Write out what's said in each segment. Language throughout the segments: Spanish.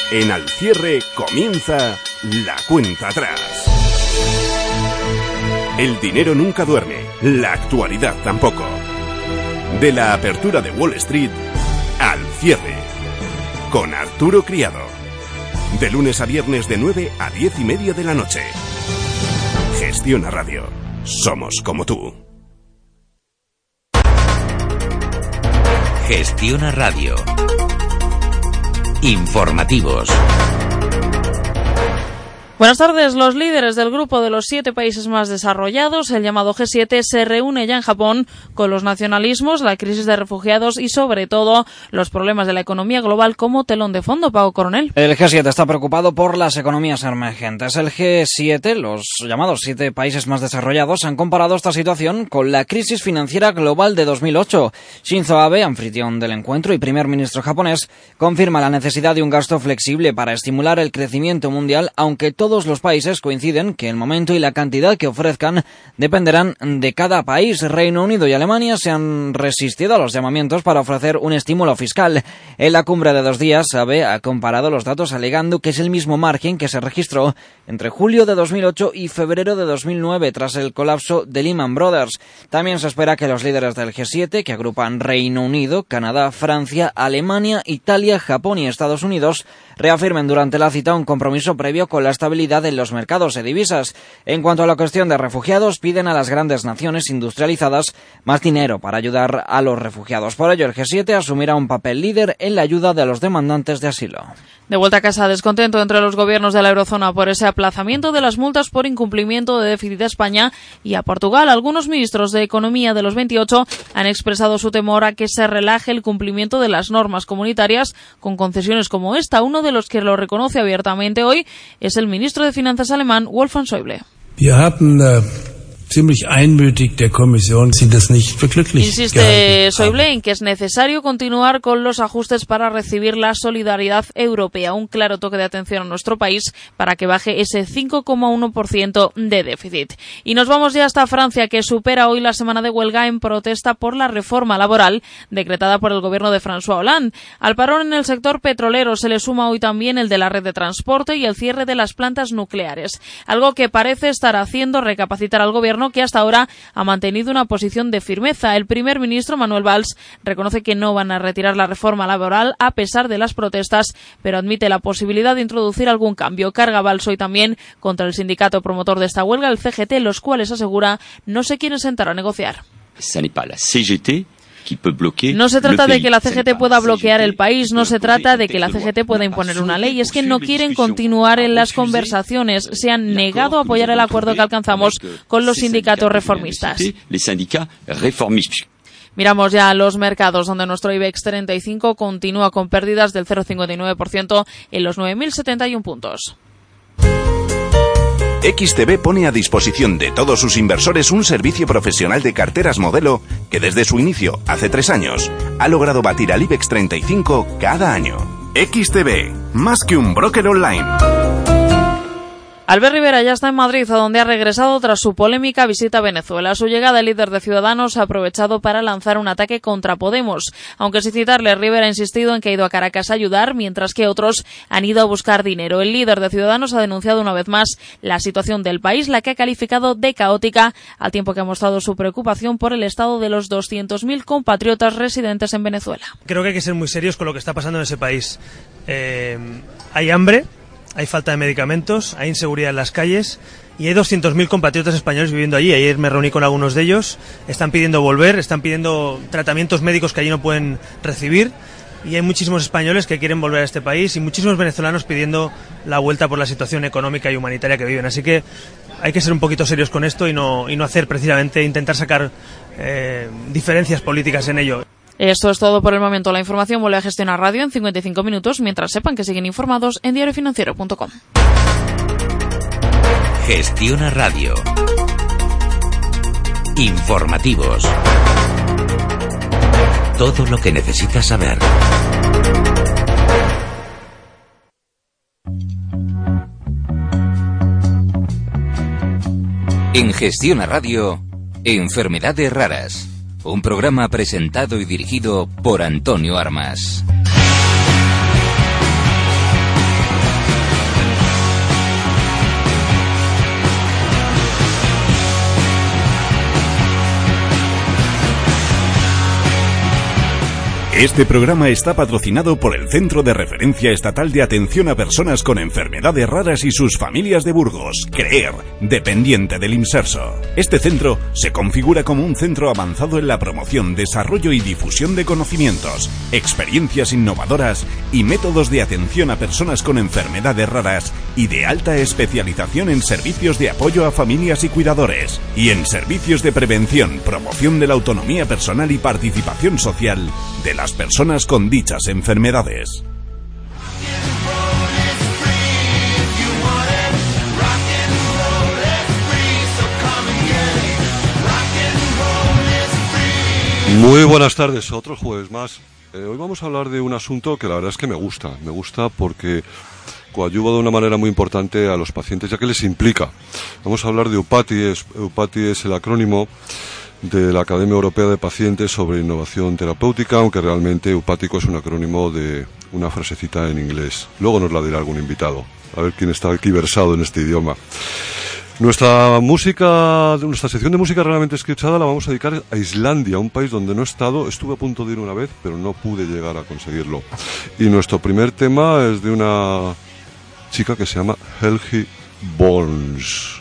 En Al Cierre comienza la cuenta atrás. El dinero nunca duerme, la actualidad tampoco. De la apertura de Wall Street al cierre, con Arturo Criado. De lunes a viernes de 9 a 10:30 de la noche. Gestiona Radio. Somos como tú. Gestiona Radio. Informativos. Buenas tardes. Los líderes del grupo de los 7 países más desarrollados, el llamado G7, se reúne ya en Japón con los nacionalismos, la crisis de refugiados y, sobre todo, los problemas de la economía global como telón de fondo. Paco Coronel. El G7 está preocupado por las economías emergentes. El G7, los llamados 7 países más desarrollados, han comparado esta situación con la crisis financiera global de 2008. Shinzo Abe, anfitrión del encuentro y primer ministro japonés, confirma la necesidad de un gasto flexible para estimular el crecimiento mundial, aunque todos los países coinciden que el momento y la cantidad que ofrezcan dependerán de cada país. Reino Unido y Alemania se han resistido a los llamamientos para ofrecer un estímulo fiscal. En la cumbre de 2 días, Abe ha comparado los datos alegando que es el mismo margen que se registró entre julio de 2008 y febrero de 2009 tras el colapso de Lehman Brothers. También se espera que los líderes del G7, que agrupan Reino Unido, Canadá, Francia, Alemania, Italia, Japón y Estados Unidos, reafirmen durante la cita un compromiso previo con la estabilidad en los mercados de divisas. En cuanto a la cuestión de refugiados, piden a las grandes naciones industrializadas más dinero para ayudar a los refugiados. Por ello, el G7 asumirá un papel líder en la ayuda de los demandantes de asilo. De vuelta a casa, descontento entre los gobiernos de la eurozona por ese aplazamiento de las multas por incumplimiento de déficit de España y a Portugal. Algunos ministros de Economía de los 28 han expresado su temor a que se relaje el cumplimiento de las normas comunitarias con concesiones como esta. Uno de los que lo reconoce abiertamente hoy es el ministro de Finanzas alemán, Wolfgang Schäuble. Insiste Schäuble en que es necesario continuar con los ajustes para recibir la solidaridad europea. Un claro toque de atención a nuestro país para que baje ese 5,1% de déficit. Y nos vamos ya hasta Francia, que supera hoy la semana de huelga en protesta por la reforma laboral decretada por el gobierno de François Hollande. Al parón en el sector petrolero se le suma hoy también el de la red de transporte y el cierre de las plantas nucleares. Algo que parece estar haciendo recapacitar al gobierno, que hasta ahora ha mantenido una posición de firmeza. El primer ministro, Manuel Valls, reconoce que no van a retirar la reforma laboral a pesar de las protestas, pero admite la posibilidad de introducir algún cambio. Carga Valls hoy también contra el sindicato promotor de esta huelga, el CGT, los cuales asegura no se quieren sentar a negociar. No se trata de que la CGT pueda bloquear el país, no se trata de que la CGT pueda imponer una ley, es que no quieren continuar en las conversaciones, se han negado a apoyar el acuerdo que alcanzamos con los sindicatos reformistas. Miramos ya a los mercados, donde nuestro IBEX 35 continúa con pérdidas del 0,59% en los 9.071 puntos. XTB pone a disposición de todos sus inversores un servicio profesional de carteras modelo que desde su inicio, hace 3 años, ha logrado batir al IBEX 35 cada año. XTB, más que un broker online. Albert Rivera ya está en Madrid, a donde ha regresado tras su polémica visita a Venezuela. A su llegada, el líder de Ciudadanos ha aprovechado para lanzar un ataque contra Podemos. Aunque sin citarle, Rivera ha insistido en que ha ido a Caracas a ayudar, mientras que otros han ido a buscar dinero. El líder de Ciudadanos ha denunciado una vez más la situación del país, la que ha calificado de caótica, al tiempo que ha mostrado su preocupación por el estado de los 200.000 compatriotas residentes en Venezuela. Creo que hay que ser muy serios con lo que está pasando en ese país. Hay hambre, hay falta de medicamentos, hay inseguridad en las calles y hay 200.000 compatriotas españoles viviendo allí. Ayer me reuní con algunos de ellos, están pidiendo volver, están pidiendo tratamientos médicos que allí no pueden recibir y hay muchísimos españoles que quieren volver a este país y muchísimos venezolanos pidiendo la vuelta por la situación económica y humanitaria que viven. Así que hay que ser un poquito serios con esto y no hacer precisamente, intentar sacar diferencias políticas en ello. Esto es todo por el momento. La información vuelve a Gestionar Radio en 55 minutos, mientras sepan que siguen informados en diariofinanciero.com. Gestiona Radio. Informativos. Todo lo que necesitas saber. En Gestiona Radio, Enfermedades Raras. Un programa presentado y dirigido por Antonio Armas. Este programa está patrocinado por el Centro de Referencia Estatal de Atención a Personas con Enfermedades Raras y sus familias de Burgos, CREER, dependiente del Imserso. Este centro se configura como un centro avanzado en la promoción, desarrollo y difusión de conocimientos, experiencias innovadoras y métodos de atención a personas con enfermedades raras y de alta especialización en servicios de apoyo a familias y cuidadores y en servicios de prevención, promoción de la autonomía personal y participación social de las personas con dichas enfermedades. Muy buenas tardes, otro jueves más. Hoy vamos a hablar de un asunto que la verdad es que me gusta porque coadyuva de una manera muy importante a los pacientes, ya que les implica. Vamos a hablar de EUPATI. EUPATI es el acrónimo de la Academia Europea de Pacientes sobre Innovación Terapéutica, aunque realmente eupático es un acrónimo de una frasecita en inglés. Luego nos la dirá algún invitado, a ver quién está aquí versado en este idioma. Nuestra sección de música realmente escuchada la vamos a dedicar a Islandia, un país donde no he estado. Estuve a punto de ir una vez, pero no pude llegar a conseguirlo. Y nuestro primer tema es de una chica que se llama Helgi Björns.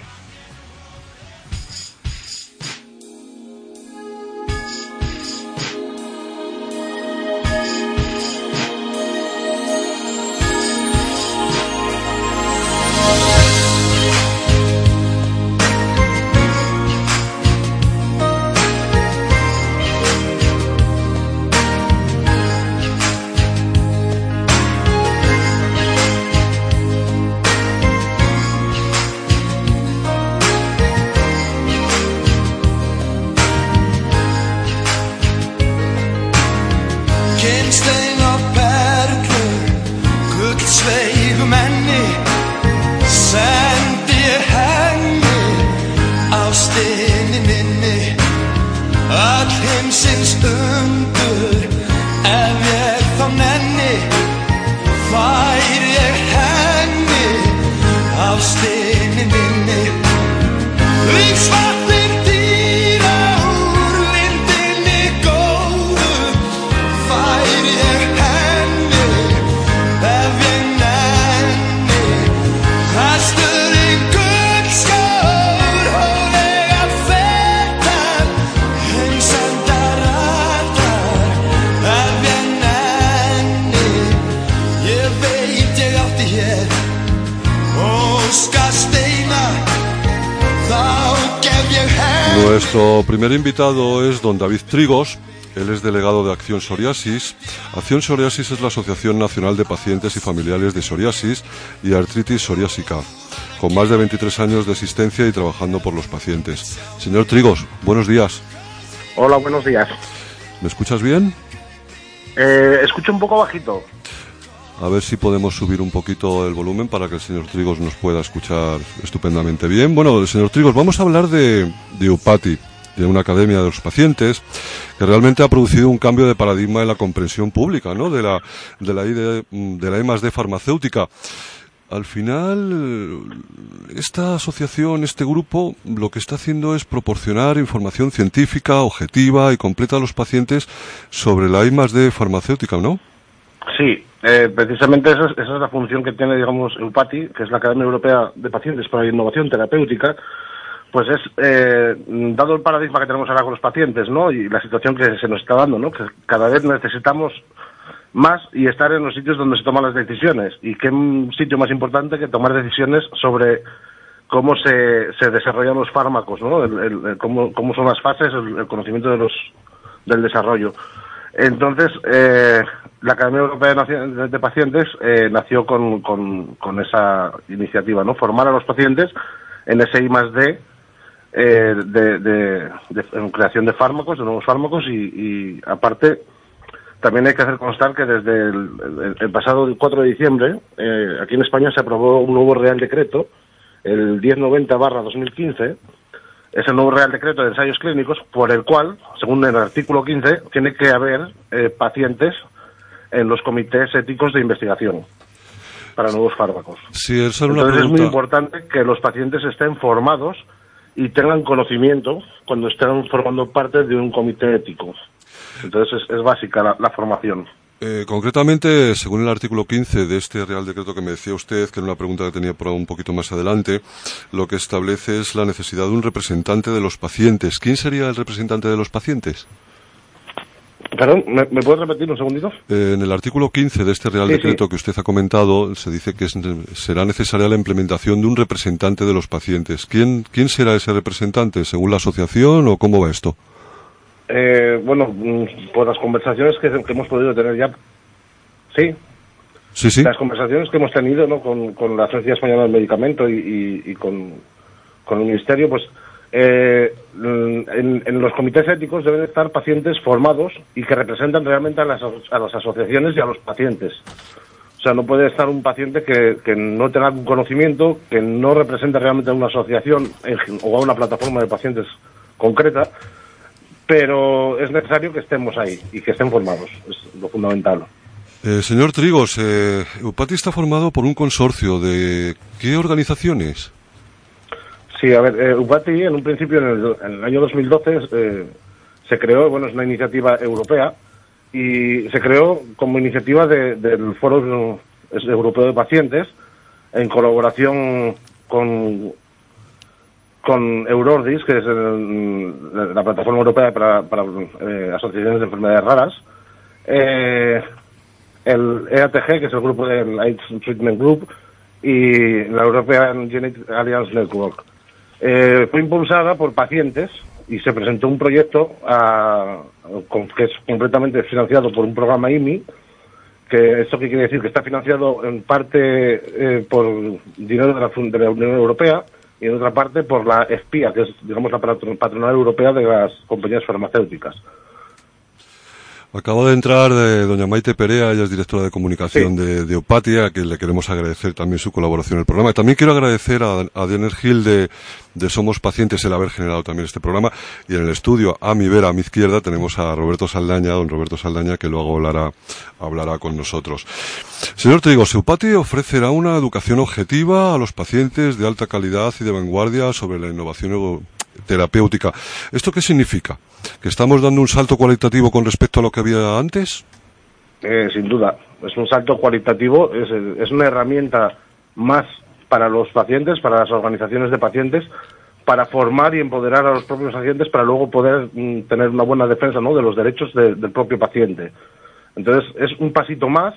Nuestro primer invitado es don David Trigos. Él es delegado de Acción Psoriasis. Acción Psoriasis es la Asociación Nacional de Pacientes y Familiares de Psoriasis y Artritis Psoriásica, con más de 23 años de existencia y trabajando por los pacientes. Señor Trigos, buenos días. Hola, buenos días. ¿Me escuchas bien? Escucho un poco bajito. A ver si podemos subir un poquito el volumen para que el señor Trigos nos pueda escuchar estupendamente bien. Bueno, señor Trigos, vamos a hablar de EUPATI, de una academia de los pacientes, que realmente ha producido un cambio de paradigma en la comprensión pública, ¿no? de la I+D farmacéutica. Al final, esta asociación, este grupo, lo que está haciendo es proporcionar información científica, objetiva y completa a los pacientes sobre la I+D farmacéutica, ¿no? Sí, precisamente esa es la función que tiene, digamos, EUPATI, que es la Academia Europea de Pacientes para la Innovación Terapéutica. Pues es, dado el paradigma que tenemos ahora con los pacientes, ¿no? Y la situación que se nos está dando, ¿no? Que cada vez necesitamos más y estar en los sitios donde se toman las decisiones. Y qué sitio más importante que tomar decisiones sobre cómo se desarrollan los fármacos, ¿no? Cómo son las fases, el conocimiento del desarrollo. Entonces, la Academia Europea de Pacientes nació con esa iniciativa, ¿no? Formar a los pacientes en ese I+D en creación de fármacos, de nuevos fármacos y aparte también hay que hacer constar que desde el pasado 4 de diciembre aquí en España se aprobó un nuevo Real Decreto, el 1090/2015. Es el nuevo Real Decreto de Ensayos Clínicos, por el cual, según el artículo 15, tiene que haber pacientes en los comités éticos de investigación para nuevos fármacos. Sí, esa era una Entonces pregunta. es muy importante que los pacientes estén formados y tengan conocimiento cuando estén formando parte de un comité ético. Entonces es básica la formación. Concretamente, según el artículo 15 de este Real Decreto que me decía usted, que era una pregunta que tenía por un poquito más adelante, lo que establece es la necesidad de un representante de los pacientes. ¿Quién sería el representante de los pacientes? Perdón, ¿me puedes repetir un segundito? En el artículo 15 de este Real Decreto que usted ha comentado, se dice que será necesaria la implementación de un representante de los pacientes. ¿Quién será ese representante? ¿Según la asociación o cómo va esto? Bueno, por las conversaciones que hemos podido tener ya. Sí. Sí. Las conversaciones que hemos tenido, ¿no?, con la Agencia Española del Medicamento y con el Ministerio, pues en los comités éticos deben estar pacientes formados y que representan realmente a las asociaciones y a los pacientes. O sea, no puede estar un paciente que no tenga un conocimiento, que no represente realmente a una asociación o a una plataforma de pacientes concreta, pero es necesario que estemos ahí y que estén formados, es lo fundamental. Señor Trigos, Eupati está formado por un consorcio de ¿qué organizaciones? Sí, a ver, Eupati en un principio, en el año 2012, se creó, bueno, es una iniciativa europea, y se creó como iniciativa del Foro Europeo de Pacientes, en colaboración con Eurordis, que es la plataforma europea para asociaciones de enfermedades raras, el EATG, que es el grupo del AIDS Treatment Group, y la European Genetic Alliance Network. Fue impulsada por pacientes y se presentó un proyecto que es completamente financiado por un programa IMI, que ¿esto qué quiere decir? Que está financiado en parte por dinero de la Unión Europea y en otra parte por la EFPIA, que es, digamos, la patronal europea de las compañías farmacéuticas. Acaba de entrar doña Maite Perea, ella es directora de comunicación de Eupati, a quien le queremos agradecer también su colaboración en el programa. Y también quiero agradecer a Diener Gil de Somos Pacientes el haber generado también este programa. Y en el estudio, a mi vera, a mi izquierda, tenemos a Roberto Saldaña, don Roberto Saldaña, que luego hablará con nosotros. Señor Trigos, Eupati ofrecerá una educación objetiva a los pacientes de alta calidad y de vanguardia sobre la innovación terapéutica. ¿Esto qué significa? ¿Que estamos dando un salto cualitativo con respecto a lo que había antes? Sin duda, es un salto cualitativo, es una herramienta más para los pacientes, para las organizaciones de pacientes, para formar y empoderar a los propios pacientes para luego poder tener una buena defensa, ¿no?, de los derechos del propio paciente. Entonces, es un pasito más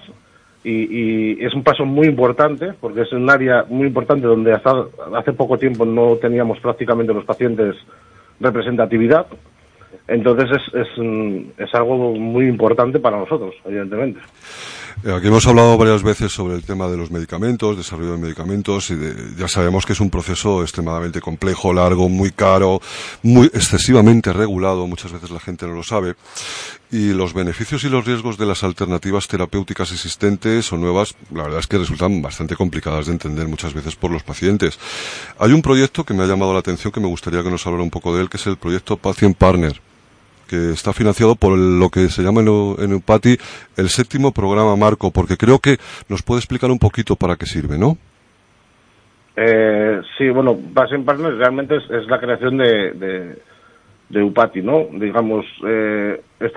y es un paso muy importante, porque es un área muy importante donde hasta hace poco tiempo no teníamos prácticamente los pacientes representatividad. Entonces es algo muy importante para nosotros, evidentemente. Aquí hemos hablado varias veces sobre el tema de los medicamentos, desarrollo de medicamentos, y ya sabemos que es un proceso extremadamente complejo, largo, muy caro, muy excesivamente regulado, muchas veces la gente no lo sabe, y los beneficios y los riesgos de las alternativas terapéuticas existentes o nuevas, la verdad es que resultan bastante complicadas de entender muchas veces por los pacientes. Hay un proyecto que me ha llamado la atención, que me gustaría que nos hablara un poco de él, que es el proyecto Patient Partner, que está financiado por lo que se llama en Eupati el 7º programa marco, porque creo que nos puede explicar un poquito para qué sirve, ¿no? Sí, bueno, Patient Partner realmente es la creación de Eupati, ¿no? Digamos, es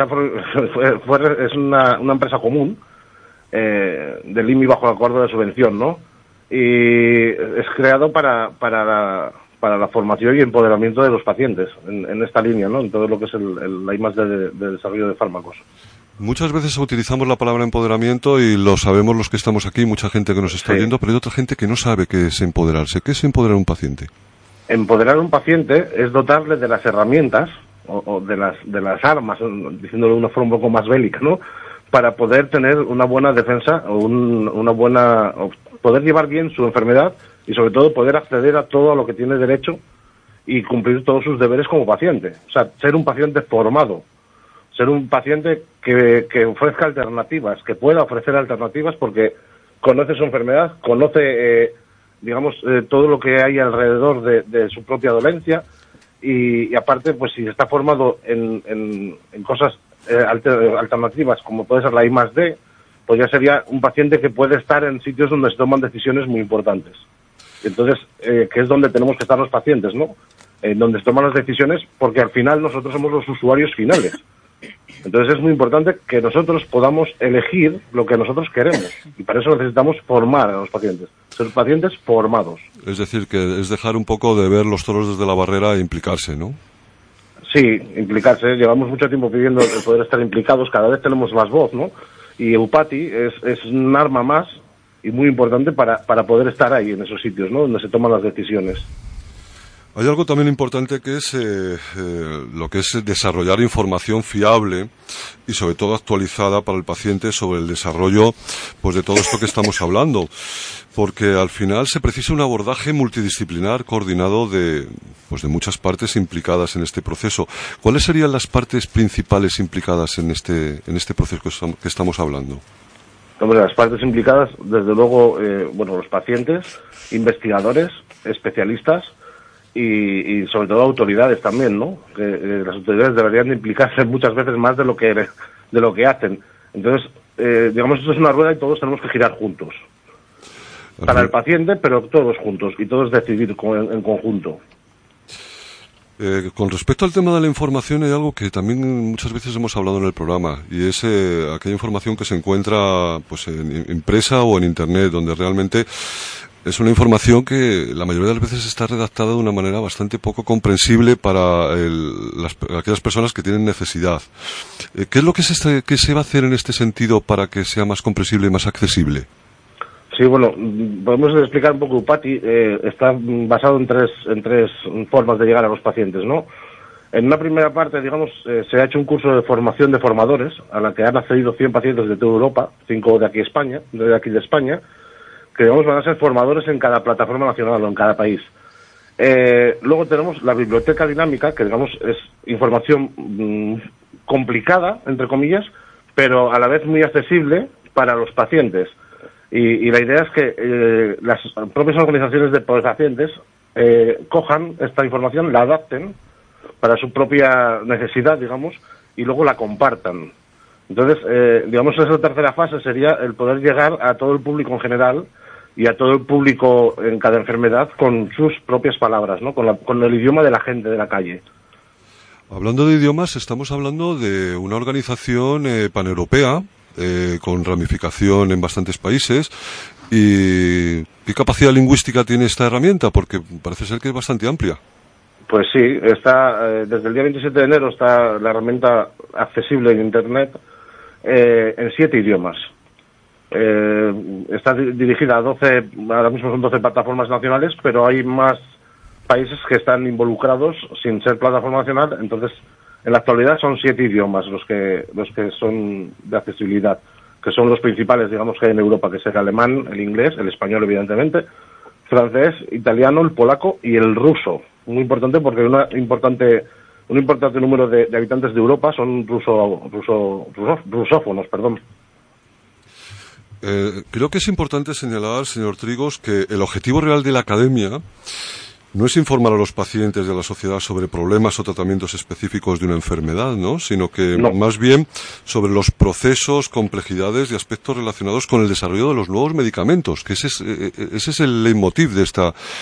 una empresa común del IMI bajo el acuerdo de subvención, ¿no? Y es creado para la formación y empoderamiento de los pacientes en esta línea, ¿no?, en todo lo que es la I+D de desarrollo de fármacos. Muchas veces utilizamos la palabra empoderamiento y lo sabemos los que estamos aquí, mucha gente que nos está oyendo, pero hay otra gente que no sabe qué es empoderarse. ¿Qué es empoderar a un paciente? Empoderar a un paciente es dotarle de las herramientas o de las armas, diciéndolo de una forma un poco más bélica, ¿no?, para poder tener una buena defensa o poder llevar bien su enfermedad y sobre todo poder acceder a todo a lo que tiene derecho y cumplir todos sus deberes como paciente. O sea, ser un paciente formado, ser un paciente que ofrezca alternativas, que pueda ofrecer alternativas porque conoce su enfermedad, conoce, todo lo que hay alrededor de su propia dolencia y aparte, pues si está formado en cosas alternativas como puede ser la I+D, pues ya sería un paciente que puede estar en sitios donde se toman decisiones muy importantes. Entonces, que es donde tenemos que estar los pacientes, ¿no? Donde se toman las decisiones, porque al final nosotros somos los usuarios finales. Entonces es muy importante que nosotros podamos elegir lo que nosotros queremos. Y para eso necesitamos formar a los pacientes. Ser pacientes formados. Es decir, que es dejar un poco de ver los toros desde la barrera e implicarse, ¿no? Sí, implicarse. Llevamos mucho tiempo pidiendo el poder estar implicados. Cada vez tenemos más voz, ¿no? Y Eupati es un arma más y muy importante para poder estar ahí en esos sitios, ¿no? Donde se toman las decisiones. Hay algo también importante que es lo que es desarrollar información fiable y sobre todo actualizada para el paciente sobre el desarrollo pues de todo esto que estamos hablando, porque al final se precisa un abordaje multidisciplinar coordinado de muchas partes implicadas en este proceso. ¿Cuáles serían las partes principales implicadas en este proceso que estamos hablando? Hombre, las partes implicadas, desde luego, los pacientes, investigadores, especialistas, y sobre todo autoridades también, ¿no? Que las autoridades deberían de implicarse muchas veces más de lo que hacen. Entonces, esto es una rueda y todos tenemos que girar juntos. Para el paciente, pero todos juntos, y todos decidir en conjunto. Con respecto al tema de la información, hay algo que también muchas veces hemos hablado en el programa, y es aquella información que se encuentra pues impresa o en Internet, donde realmente es una información que la mayoría de las veces está redactada de una manera bastante poco comprensible para aquellas personas que tienen necesidad. ¿Qué es lo que se va a hacer en este sentido para que sea más comprensible y más accesible? Sí, bueno, podemos explicar un poco. Eupati está basado en tres formas de llegar a los pacientes, ¿no? En una primera parte, se ha hecho un curso de formación de formadores, a la que han accedido 100 pacientes de toda Europa, 5 de aquí de España, que van a ser formadores en cada plataforma nacional o en cada país. Luego tenemos la biblioteca dinámica, que es información complicada, entre comillas, pero a la vez muy accesible para los pacientes. Y la idea es que las propias organizaciones de pacientes cojan esta información, la adapten para su propia necesidad, y luego la compartan. Entonces, esa tercera fase sería el poder llegar a todo el público en general y a todo el público en cada enfermedad con sus propias palabras, ¿no? Con el idioma de la gente de la calle. Hablando de idiomas, estamos hablando de una organización paneuropea con ramificación en bastantes países. ¿Y qué capacidad lingüística tiene esta herramienta? Porque parece ser que es bastante amplia. Pues sí, desde el día 27 de enero está la herramienta accesible en Internet en 7 idiomas. Está dirigida a 12, ahora mismo son 12 plataformas nacionales, pero hay más países que están involucrados sin ser plataforma nacional. Entonces, en la actualidad son 7 idiomas los que son de accesibilidad, que son los principales, que hay en Europa, que es el alemán, el inglés, el español, evidentemente, francés, italiano, el polaco y el ruso. Muy importante porque un importante número de habitantes de Europa son rusófonos, perdón. Creo que es importante señalar, señor Trigos, que el objetivo real de la academia no es informar a los pacientes de la sociedad sobre problemas o tratamientos específicos de una enfermedad, ¿no? Sino que más bien sobre los procesos, complejidades y aspectos relacionados con el desarrollo de los nuevos medicamentos, que ese es el leitmotiv de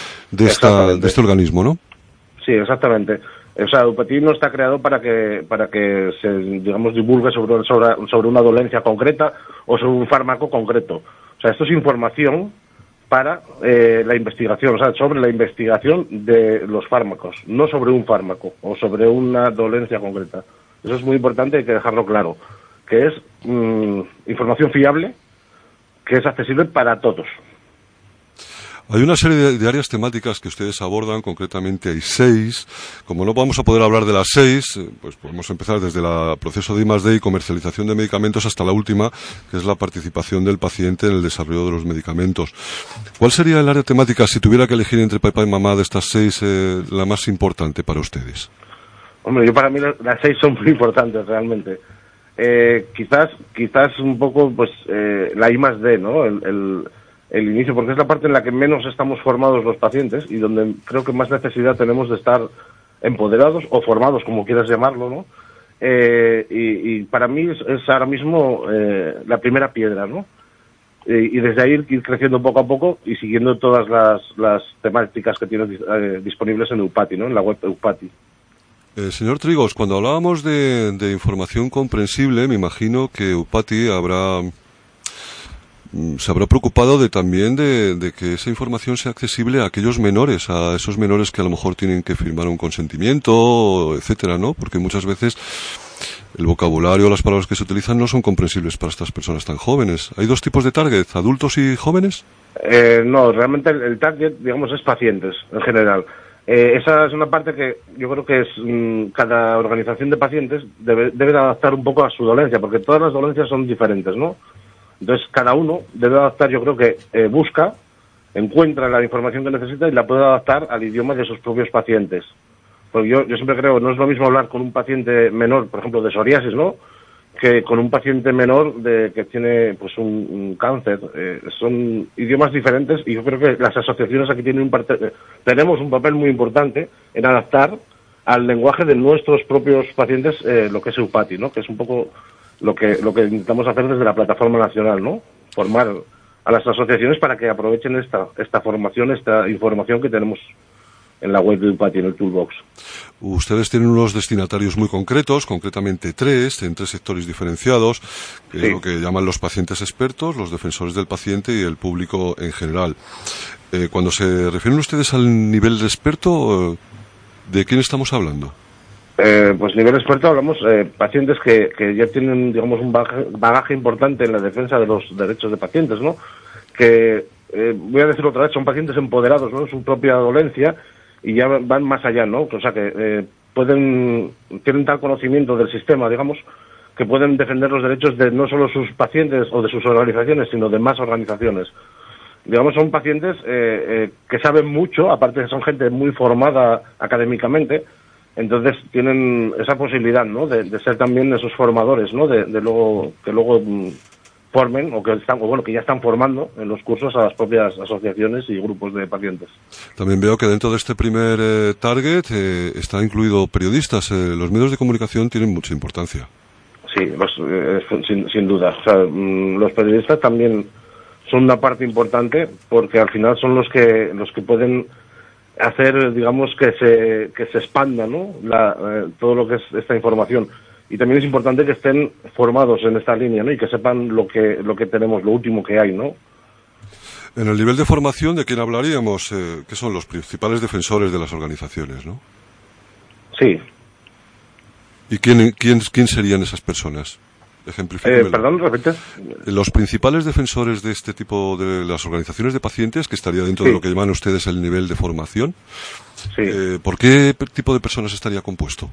este organismo, ¿no? Sí, exactamente. O sea, Eupati no está creado para que se, divulgue sobre una dolencia concreta o sobre un fármaco concreto. O sea, esto es información para la investigación, o sea, sobre la investigación de los fármacos, no sobre un fármaco o sobre una dolencia concreta. Eso es muy importante, hay que dejarlo claro, que es información fiable, que es accesible para todos. Hay una serie de áreas temáticas que ustedes abordan, concretamente hay 6. Como no vamos a poder hablar de las 6, pues podemos empezar desde el proceso de I+D y comercialización de medicamentos hasta la última, que es la participación del paciente en el desarrollo de los medicamentos. ¿Cuál sería el área temática, si tuviera que elegir entre papá y mamá de estas 6, la más importante para ustedes? Hombre, para mí las 6 son muy importantes realmente. Quizás un poco la I+D, ¿no? El inicio, porque es la parte en la que menos estamos formados los pacientes y donde creo que más necesidad tenemos de estar empoderados o formados, como quieras llamarlo, ¿no? Y para mí es ahora mismo la primera piedra, ¿no? Y desde ahí ir creciendo poco a poco y siguiendo todas las temáticas que tienes disponibles en Eupati, ¿no? En la web Eupati. Señor Trigos, cuando hablábamos de información comprensible, me imagino que Eupati se habrá preocupado también de que esa información sea accesible a aquellos menores, a esos menores que a lo mejor tienen que firmar un consentimiento, etcétera, ¿no? Porque muchas veces el vocabulario, las palabras que se utilizan no son comprensibles para estas personas tan jóvenes. ¿Hay dos tipos de target, adultos y jóvenes? No, realmente el target, digamos, es pacientes en general. Esa es una parte que yo creo que es cada organización de pacientes debe de adaptar un poco a su dolencia, porque todas las dolencias son diferentes, ¿no? Entonces cada uno debe adaptar, yo creo que encuentra la información que necesita y la puede adaptar al idioma de sus propios pacientes. Porque yo siempre creo, no es lo mismo hablar con un paciente menor, por ejemplo, de psoriasis, ¿no?, que con un paciente menor que tiene pues un cáncer. Son idiomas diferentes y yo creo que las asociaciones aquí tenemos un papel muy importante en adaptar al lenguaje de nuestros propios pacientes lo que es Eupati, ¿no?, que es un poco lo que intentamos hacer desde la plataforma nacional, ¿no?, formar a las asociaciones para que aprovechen esta formación, esta información que tenemos en la web de Eupati, en el Toolbox. Ustedes tienen unos destinatarios muy concretos, concretamente en tres sectores diferenciados, que es lo que llaman los pacientes expertos, los defensores del paciente y el público en general. Cuando se refieren ustedes al nivel de experto, ¿de quién estamos hablando? Pues nivel experto hablamos pacientes que ya tienen, digamos, un bagaje importante en la defensa de los derechos de pacientes, ¿no? Que, voy a decirlo otra vez, son pacientes empoderados, ¿no?, en su propia dolencia, y ya van más allá, ¿no? O sea, que tienen tal conocimiento del sistema, digamos, que pueden defender los derechos de no solo sus pacientes o de sus organizaciones, sino de más organizaciones. Digamos, son pacientes que saben mucho, aparte que son gente muy formada académicamente, entonces tienen esa posibilidad, ¿no?, de ser también esos formadores, ¿no?, de luego formen que ya están formando en los cursos a las propias asociaciones y grupos de pacientes. También veo que dentro de este primer target están incluidos periodistas. Los medios de comunicación tienen mucha importancia. Sí, sin duda. O sea, los periodistas también son una parte importante porque al final son los que pueden hacer, digamos, que se expanda, ¿no?, todo lo que es esta información. Y también es importante que estén formados en esta línea, ¿no?, y que sepan lo que tenemos, lo último que hay, ¿no? En el nivel de formación, ¿de quién hablaríamos? ¿Qué son los principales defensores de las organizaciones, no? Sí. ¿Y quién serían esas personas? Ejemplifíquemelo. Perdón, repite. Los principales defensores de este tipo de las organizaciones de pacientes, que estaría dentro de lo que llaman ustedes el nivel de formación. Sí. ¿Por qué tipo de personas estaría compuesto?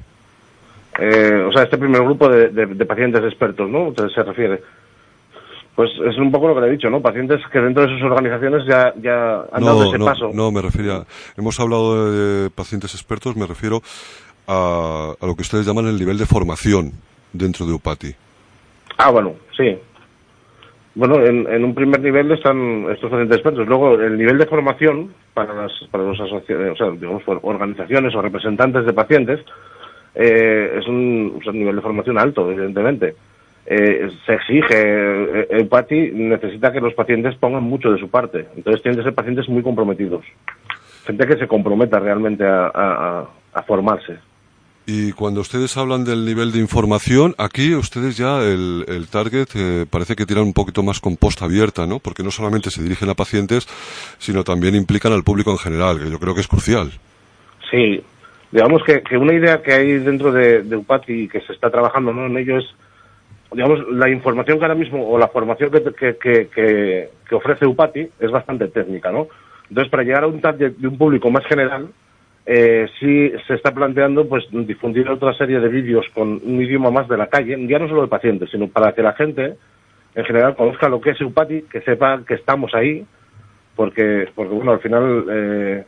O sea, este primer grupo de pacientes expertos, ¿no?, ¿usted se refiere? Pues es un poco lo que le he dicho, ¿no?, pacientes que dentro de sus organizaciones ya han dado ese paso. No, me refería, hemos hablado de pacientes expertos, me refiero a lo que ustedes llaman el nivel de formación dentro de Eupati. Bueno, sí. Bueno, en un primer nivel están estos pacientes expertos. Luego, el nivel de formación para los asociaciones, o sea, digamos, organizaciones o representantes de pacientes, es un nivel de formación alto, evidentemente. Se exige, Eupati necesita que los pacientes pongan mucho de su parte. Entonces tienen que ser pacientes muy comprometidos. Gente que se comprometa realmente a formarse. Y cuando ustedes hablan del nivel de información, aquí ustedes ya el target parece que tiran un poquito más con posta abierta, ¿no? Porque no solamente se dirigen a pacientes, sino también implican al público en general, que yo creo que es crucial. Sí. Digamos que una idea que hay dentro de Eupati y que se está trabajando, ¿no?, en ello es, digamos, la información que ahora mismo, o la formación que ofrece Eupati es bastante técnica, ¿no? Entonces, para llegar a un target de un público más general, sí se está planteando pues difundir otra serie de vídeos con un idioma más de la calle, ya no solo de pacientes, sino para que la gente en general conozca lo que es Eupati, que sepa que estamos ahí, porque bueno, al final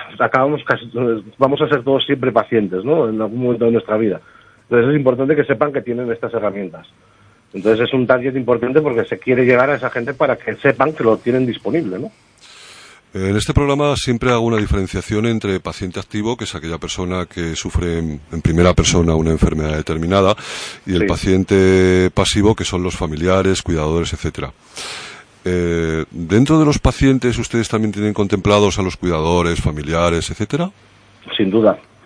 vamos a ser todos siempre pacientes, ¿no?, en algún momento de nuestra vida. Entonces es importante que sepan que tienen estas herramientas. Entonces es un target importante porque se quiere llegar a esa gente para que sepan que lo tienen disponible, ¿no? En este programa siempre hago una diferenciación entre paciente activo, que es aquella persona que sufre en primera persona una enfermedad determinada, y el paciente pasivo, que son los familiares, cuidadores, etcétera. ¿Dentro de los pacientes ustedes también tienen contemplados a los cuidadores, familiares, etcétera? Sin duda,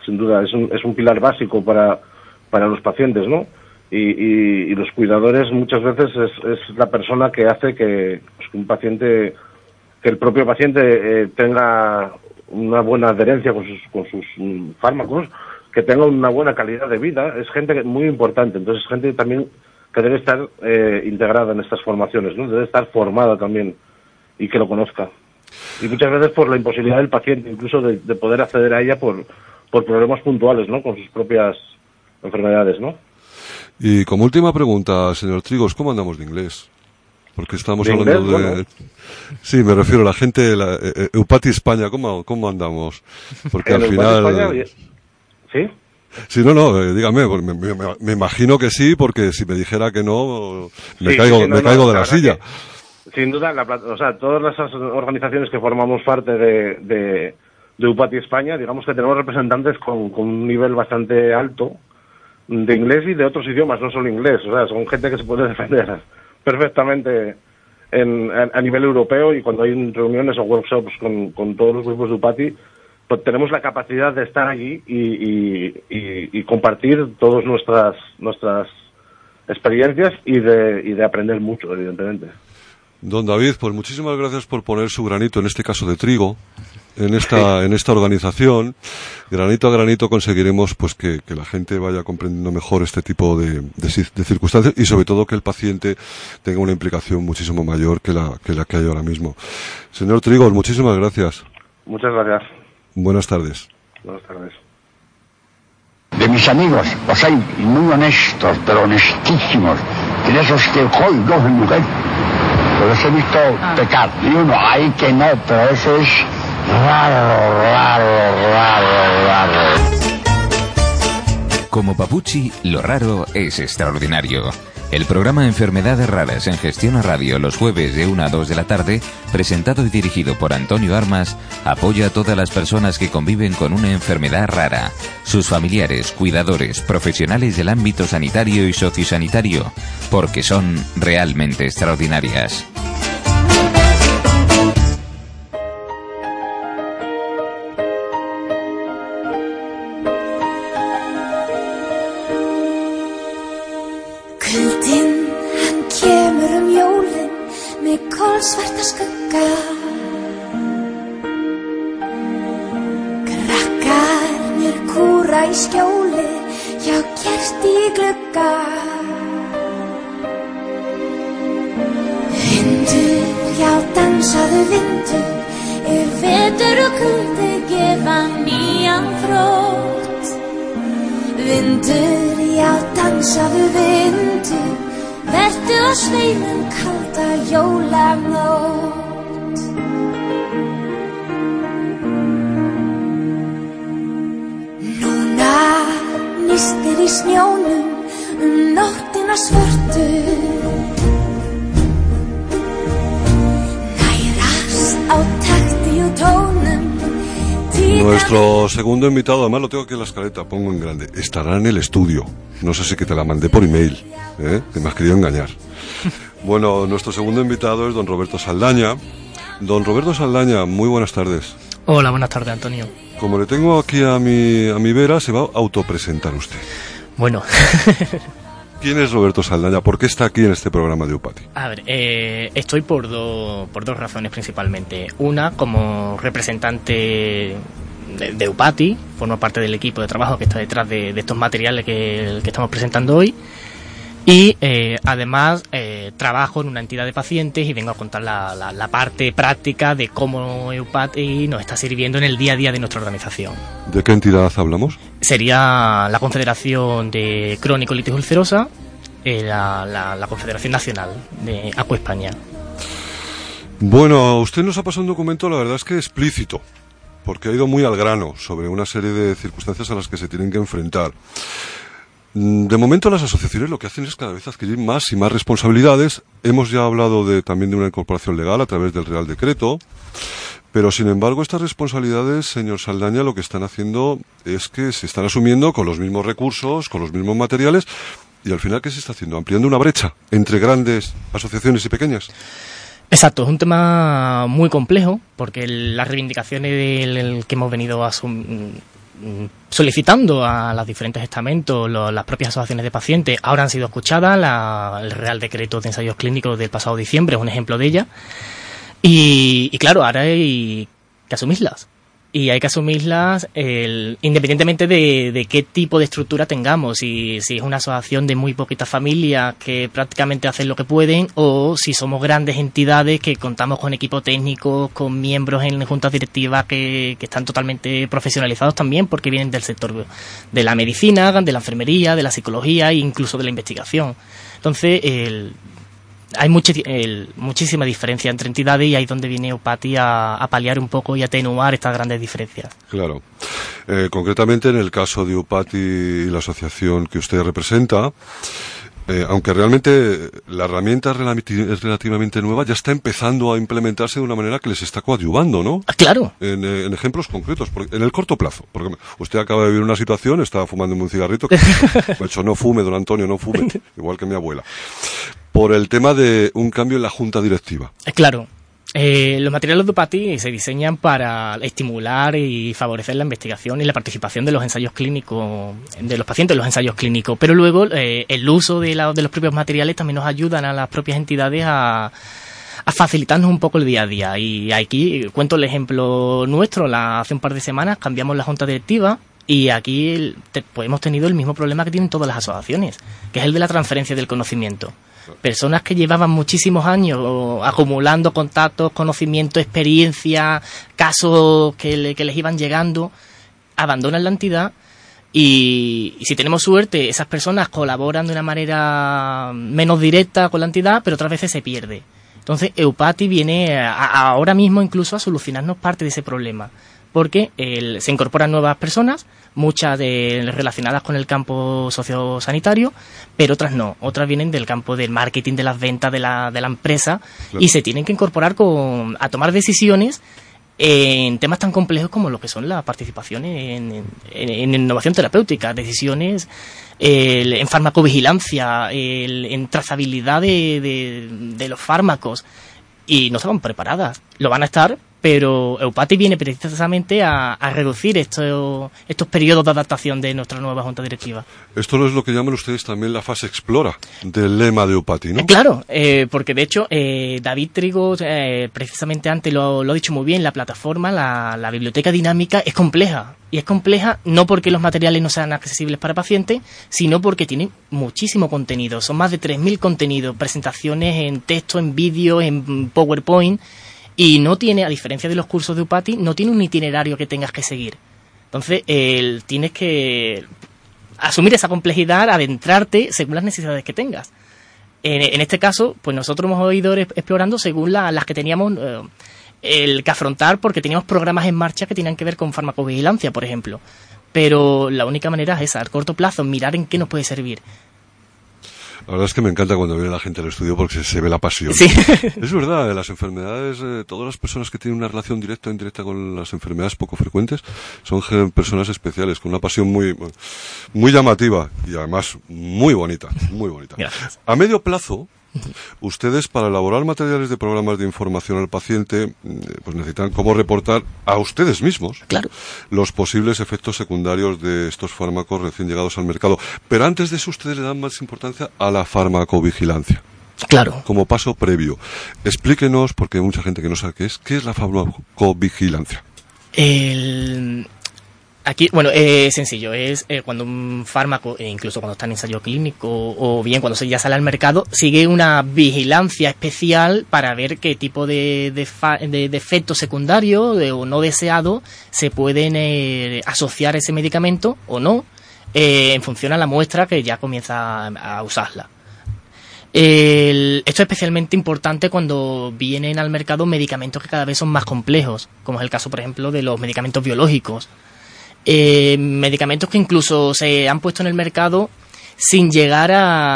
sin duda, es un pilar básico para los pacientes, ¿no? Y los cuidadores muchas veces es la persona que hace que el propio paciente tenga una buena adherencia con sus fármacos, que tenga una buena calidad de vida. Es gente muy importante, entonces es gente también que debe estar integrada en estas formaciones, ¿no? Debe estar formada también y que lo conozca. Y muchas veces por la imposibilidad del paciente incluso de poder acceder a ella por problemas puntuales, ¿no? Con sus propias enfermedades, ¿no? Y como última pregunta, señor Trigos, ¿cómo andamos de inglés? Porque estamos ¿De hablando inglés? de... Bueno. Sí, me refiero a la gente de Eupati España, ¿cómo andamos? Porque al final... España, ¿sí? Sí, no, dígame, me imagino que sí, porque si me dijera que no, me caigo de la silla. Sin duda, todas las organizaciones que formamos parte de Eupati España, digamos que tenemos representantes con un nivel bastante alto de inglés y de otros idiomas, no solo inglés. O sea, son gente que se puede defender perfectamente a nivel europeo, y cuando hay reuniones o workshops con todos los grupos de Eupati, pues tenemos la capacidad de estar allí y compartir todas nuestras experiencias y de aprender mucho, evidentemente. Don David, pues muchísimas gracias por poner su granito, en este caso de trigo, en esta organización. Granito a granito conseguiremos pues que la gente vaya comprendiendo mejor este tipo de circunstancias, y sobre todo que el paciente tenga una implicación muchísimo mayor que la que hay ahora mismo. Señor Trigos, muchísimas gracias. Muchas gracias. Buenas tardes. Buenas tardes. De mis amigos, los hay muy honestos, pero honestísimos, y de esos que hoy cogen mujer. Pero los he visto pecar, y uno, ay que no, pero eso es raro. Como Papuchi, lo raro es extraordinario. El programa Enfermedades Raras en Gestión a Radio, los jueves de 1 a 2 de la tarde, presentado y dirigido por Antonio Armas, apoya a todas las personas que conviven con una enfermedad rara, sus familiares, cuidadores, profesionales del ámbito sanitario y sociosanitario, porque son realmente extraordinarias. Kuldinn, hann kemur jólin með kolsvarta skugga. Krakkarnir kúra í skjóli, hjá kerti í glugga. Vindur, já dansaðu vindur, vetur og kuldi gefa nýjan þrótt. Vindur, já dansaðu vindur, vertu á sveinum kalda jólanótt. Núna nístir í snjónum nóttina svörtu, nærast á takti og tónum. Nuestro segundo invitado, además lo tengo aquí en la escaleta, pongo en grande, estará en el estudio. No sé si que te la mandé por email, que me has querido engañar. Bueno, nuestro segundo invitado es don Roberto Saldaña. Don Roberto Saldaña, muy buenas tardes. Hola, buenas tardes, Antonio. Como le tengo aquí a mi vera, se va a autopresentar usted. Bueno. ¿Quién es Roberto Saldaña? ¿Por qué está aquí en este programa de Eupati? A ver, estoy por dos razones principalmente. Una, como representante de Eupati, formo parte del equipo de trabajo que está detrás de estos materiales que estamos presentando hoy. Y además trabajo en una entidad de pacientes y vengo a contar la parte práctica de cómo Eupati nos está sirviendo en el día a día de nuestra organización. ¿De qué entidad hablamos? Sería la Confederación de Crónico-Litis Ulcerosa, la Confederación Nacional de Aqua España. Bueno, usted nos ha pasado un documento, la verdad es que explícito, porque ha ido muy al grano sobre una serie de circunstancias a las que se tienen que enfrentar. De momento las asociaciones lo que hacen es cada vez adquirir más y más responsabilidades. Hemos ya hablado también de una incorporación legal a través del Real Decreto, pero sin embargo estas responsabilidades, señor Saldaña, lo que están haciendo es que se están asumiendo con los mismos recursos, con los mismos materiales, y al final ¿qué se está haciendo? Ampliando una brecha entre grandes asociaciones y pequeñas. Exacto, es un tema muy complejo porque las reivindicaciones que hemos venido solicitando a los diferentes estamentos, las propias asociaciones de pacientes. Ahora han sido escuchadas, el Real Decreto de Ensayos Clínicos del pasado diciembre es un ejemplo de ella. Y claro, ahora hay que asumirlas. Y hay que asumirlas independientemente de qué tipo de estructura tengamos, si es una asociación de muy poquitas familias que prácticamente hacen lo que pueden, o si somos grandes entidades que contamos con equipo técnico, con miembros en juntas directivas que están totalmente profesionalizados también, porque vienen del sector de la medicina, de la enfermería, de la psicología e incluso de la investigación. Entonces, hay muchísima diferencia entre entidades, y ahí es donde viene Eupati a paliar un poco y atenuar estas grandes diferencias. Claro. Concretamente en el caso de Eupati y la asociación que usted representa, aunque realmente la herramienta es relativamente nueva, ya está empezando a implementarse de una manera que les está coadyuvando, ¿no? Claro. En ejemplos concretos, en el corto plazo. Porque usted acaba de vivir una situación, estaba fumando un cigarrito, que me ha dicho, no fume, don Antonio, no fume, igual que mi abuela. Por el tema de un cambio en la junta directiva. Claro. Los materiales de Eupati se diseñan para estimular y favorecer la investigación y la participación de los ensayos clínicos, de los pacientes en los ensayos clínicos, pero luego el uso de los propios materiales también nos ayudan a las propias entidades a facilitarnos un poco el día a día. Y aquí cuento el ejemplo nuestro. Hace un par de semanas cambiamos la junta directiva, y aquí pues hemos tenido el mismo problema que tienen todas las asociaciones, que es el de la transferencia del conocimiento. Personas que llevaban muchísimos años acumulando contactos, conocimiento, experiencia, casos que les iban llegando, abandonan la entidad, y si tenemos suerte, esas personas colaboran de una manera menos directa con la entidad, pero otras veces se pierde. Entonces, Eupati viene ahora mismo incluso a solucionarnos parte de ese problema, porque se incorporan nuevas personas, muchas relacionadas con el campo sociosanitario, pero otras no, otras vienen del campo del marketing, de las ventas de la empresa, claro. Y se tienen que incorporar a tomar decisiones en temas tan complejos como lo que son la participación en innovación terapéutica, decisiones en farmacovigilancia, en trazabilidad de los fármacos, y no estaban preparadas. Lo van a estar, pero Eupati viene precisamente a reducir estos periodos de adaptación de nuestra nueva junta directiva. Esto no es lo que llaman ustedes también la fase explora del lema de Eupati, ¿no? Claro, porque de hecho David Trigo precisamente antes lo ha dicho muy bien. La plataforma, la biblioteca dinámica es compleja, y es compleja no porque los materiales no sean accesibles para pacientes, sino porque tiene muchísimo contenido. Son más de 3.000 contenidos, presentaciones en texto, en vídeo, en PowerPoint. Y no tiene, a diferencia de los cursos de Eupati, no tiene un itinerario que tengas que seguir. Entonces, tienes que asumir esa complejidad, adentrarte según las necesidades que tengas. En este caso, pues nosotros hemos ido explorando según las que teníamos que afrontar, porque teníamos programas en marcha que tenían que ver con farmacovigilancia, por ejemplo. Pero la única manera es esa, a corto plazo, mirar en qué nos puede servir. La verdad es que me encanta cuando viene la gente al estudio, porque se ve la pasión. Sí. Es verdad, las enfermedades, todas las personas que tienen una relación directa o indirecta con las enfermedades poco frecuentes son personas especiales, con una pasión muy llamativa y además muy bonita, muy bonita. Gracias. A medio plazo, ustedes, para elaborar materiales de programas de información al paciente, pues necesitan cómo reportar a ustedes mismos, claro, los posibles efectos secundarios de estos fármacos recién llegados al mercado. Pero antes de eso, ustedes le dan más importancia a la farmacovigilancia. Claro. Como paso previo. Explíquenos, porque hay mucha gente que no sabe qué es la farmacovigilancia. Aquí, bueno, es sencillo, es cuando un fármaco, incluso cuando está en ensayo clínico, o bien cuando ya sale al mercado, sigue una vigilancia especial para ver qué tipo de efectos secundarios o no deseados se pueden asociar a ese medicamento o no, en función a la muestra que ya comienza a usarla. Esto es especialmente importante cuando vienen al mercado medicamentos que cada vez son más complejos, como es el caso, por ejemplo, de los medicamentos biológicos. Medicamentos que incluso se han puesto en el mercado sin llegar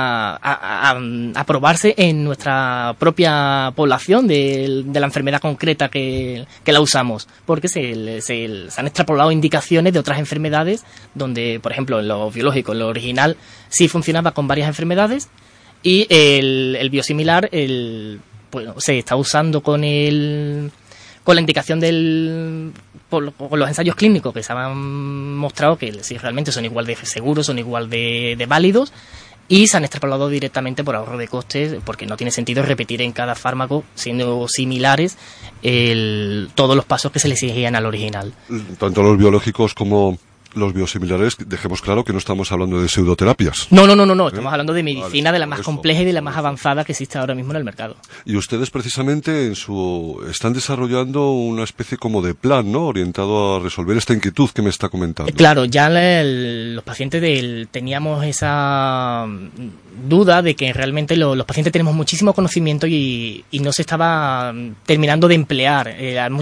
a probarse en nuestra propia población de la enfermedad concreta que la usamos, porque se han extrapolado indicaciones de otras enfermedades donde, por ejemplo, en los biológicos, lo original sí funcionaba con varias enfermedades, y el biosimilar se está usando con con la indicación con los ensayos clínicos que se han mostrado que sí, realmente son igual de seguros, son igual de válidos, y se han extrapolado directamente por ahorro de costes, porque no tiene sentido repetir en cada fármaco, siendo similares, todos los pasos que se le exigían al original. Tanto los biológicos como los biosimilares, dejemos claro que no estamos hablando de pseudoterapias. No, estamos hablando de medicina, de la más compleja y de la más avanzada que existe ahora mismo en el mercado. Y ustedes precisamente están desarrollando una especie como de plan, ¿no?, orientado a resolver esta inquietud que me está comentando. Claro, ya los pacientes teníamos esa duda de que realmente los pacientes tenemos muchísimo conocimiento y no se estaba terminando de emplear.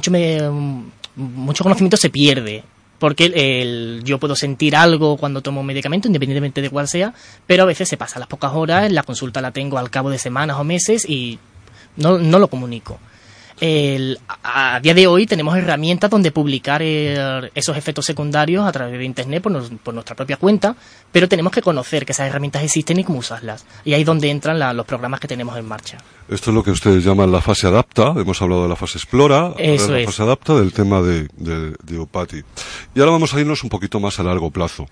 Mucho conocimiento se pierde. Porque yo puedo sentir algo cuando tomo un medicamento, independientemente de cuál sea, pero a veces se pasan las pocas horas, la consulta la tengo al cabo de semanas o meses y no lo comunico. A día de hoy tenemos herramientas donde publicar esos efectos secundarios a través de internet por nuestra propia cuenta, pero tenemos que conocer que esas herramientas existen y cómo usarlas. Y ahí es donde entran los programas que tenemos en marcha. Esto es lo que ustedes llaman la fase adapta. Hemos hablado de la fase explora, eso la fase adapta del tema de Eupati. Y ahora vamos a irnos un poquito más a largo plazo.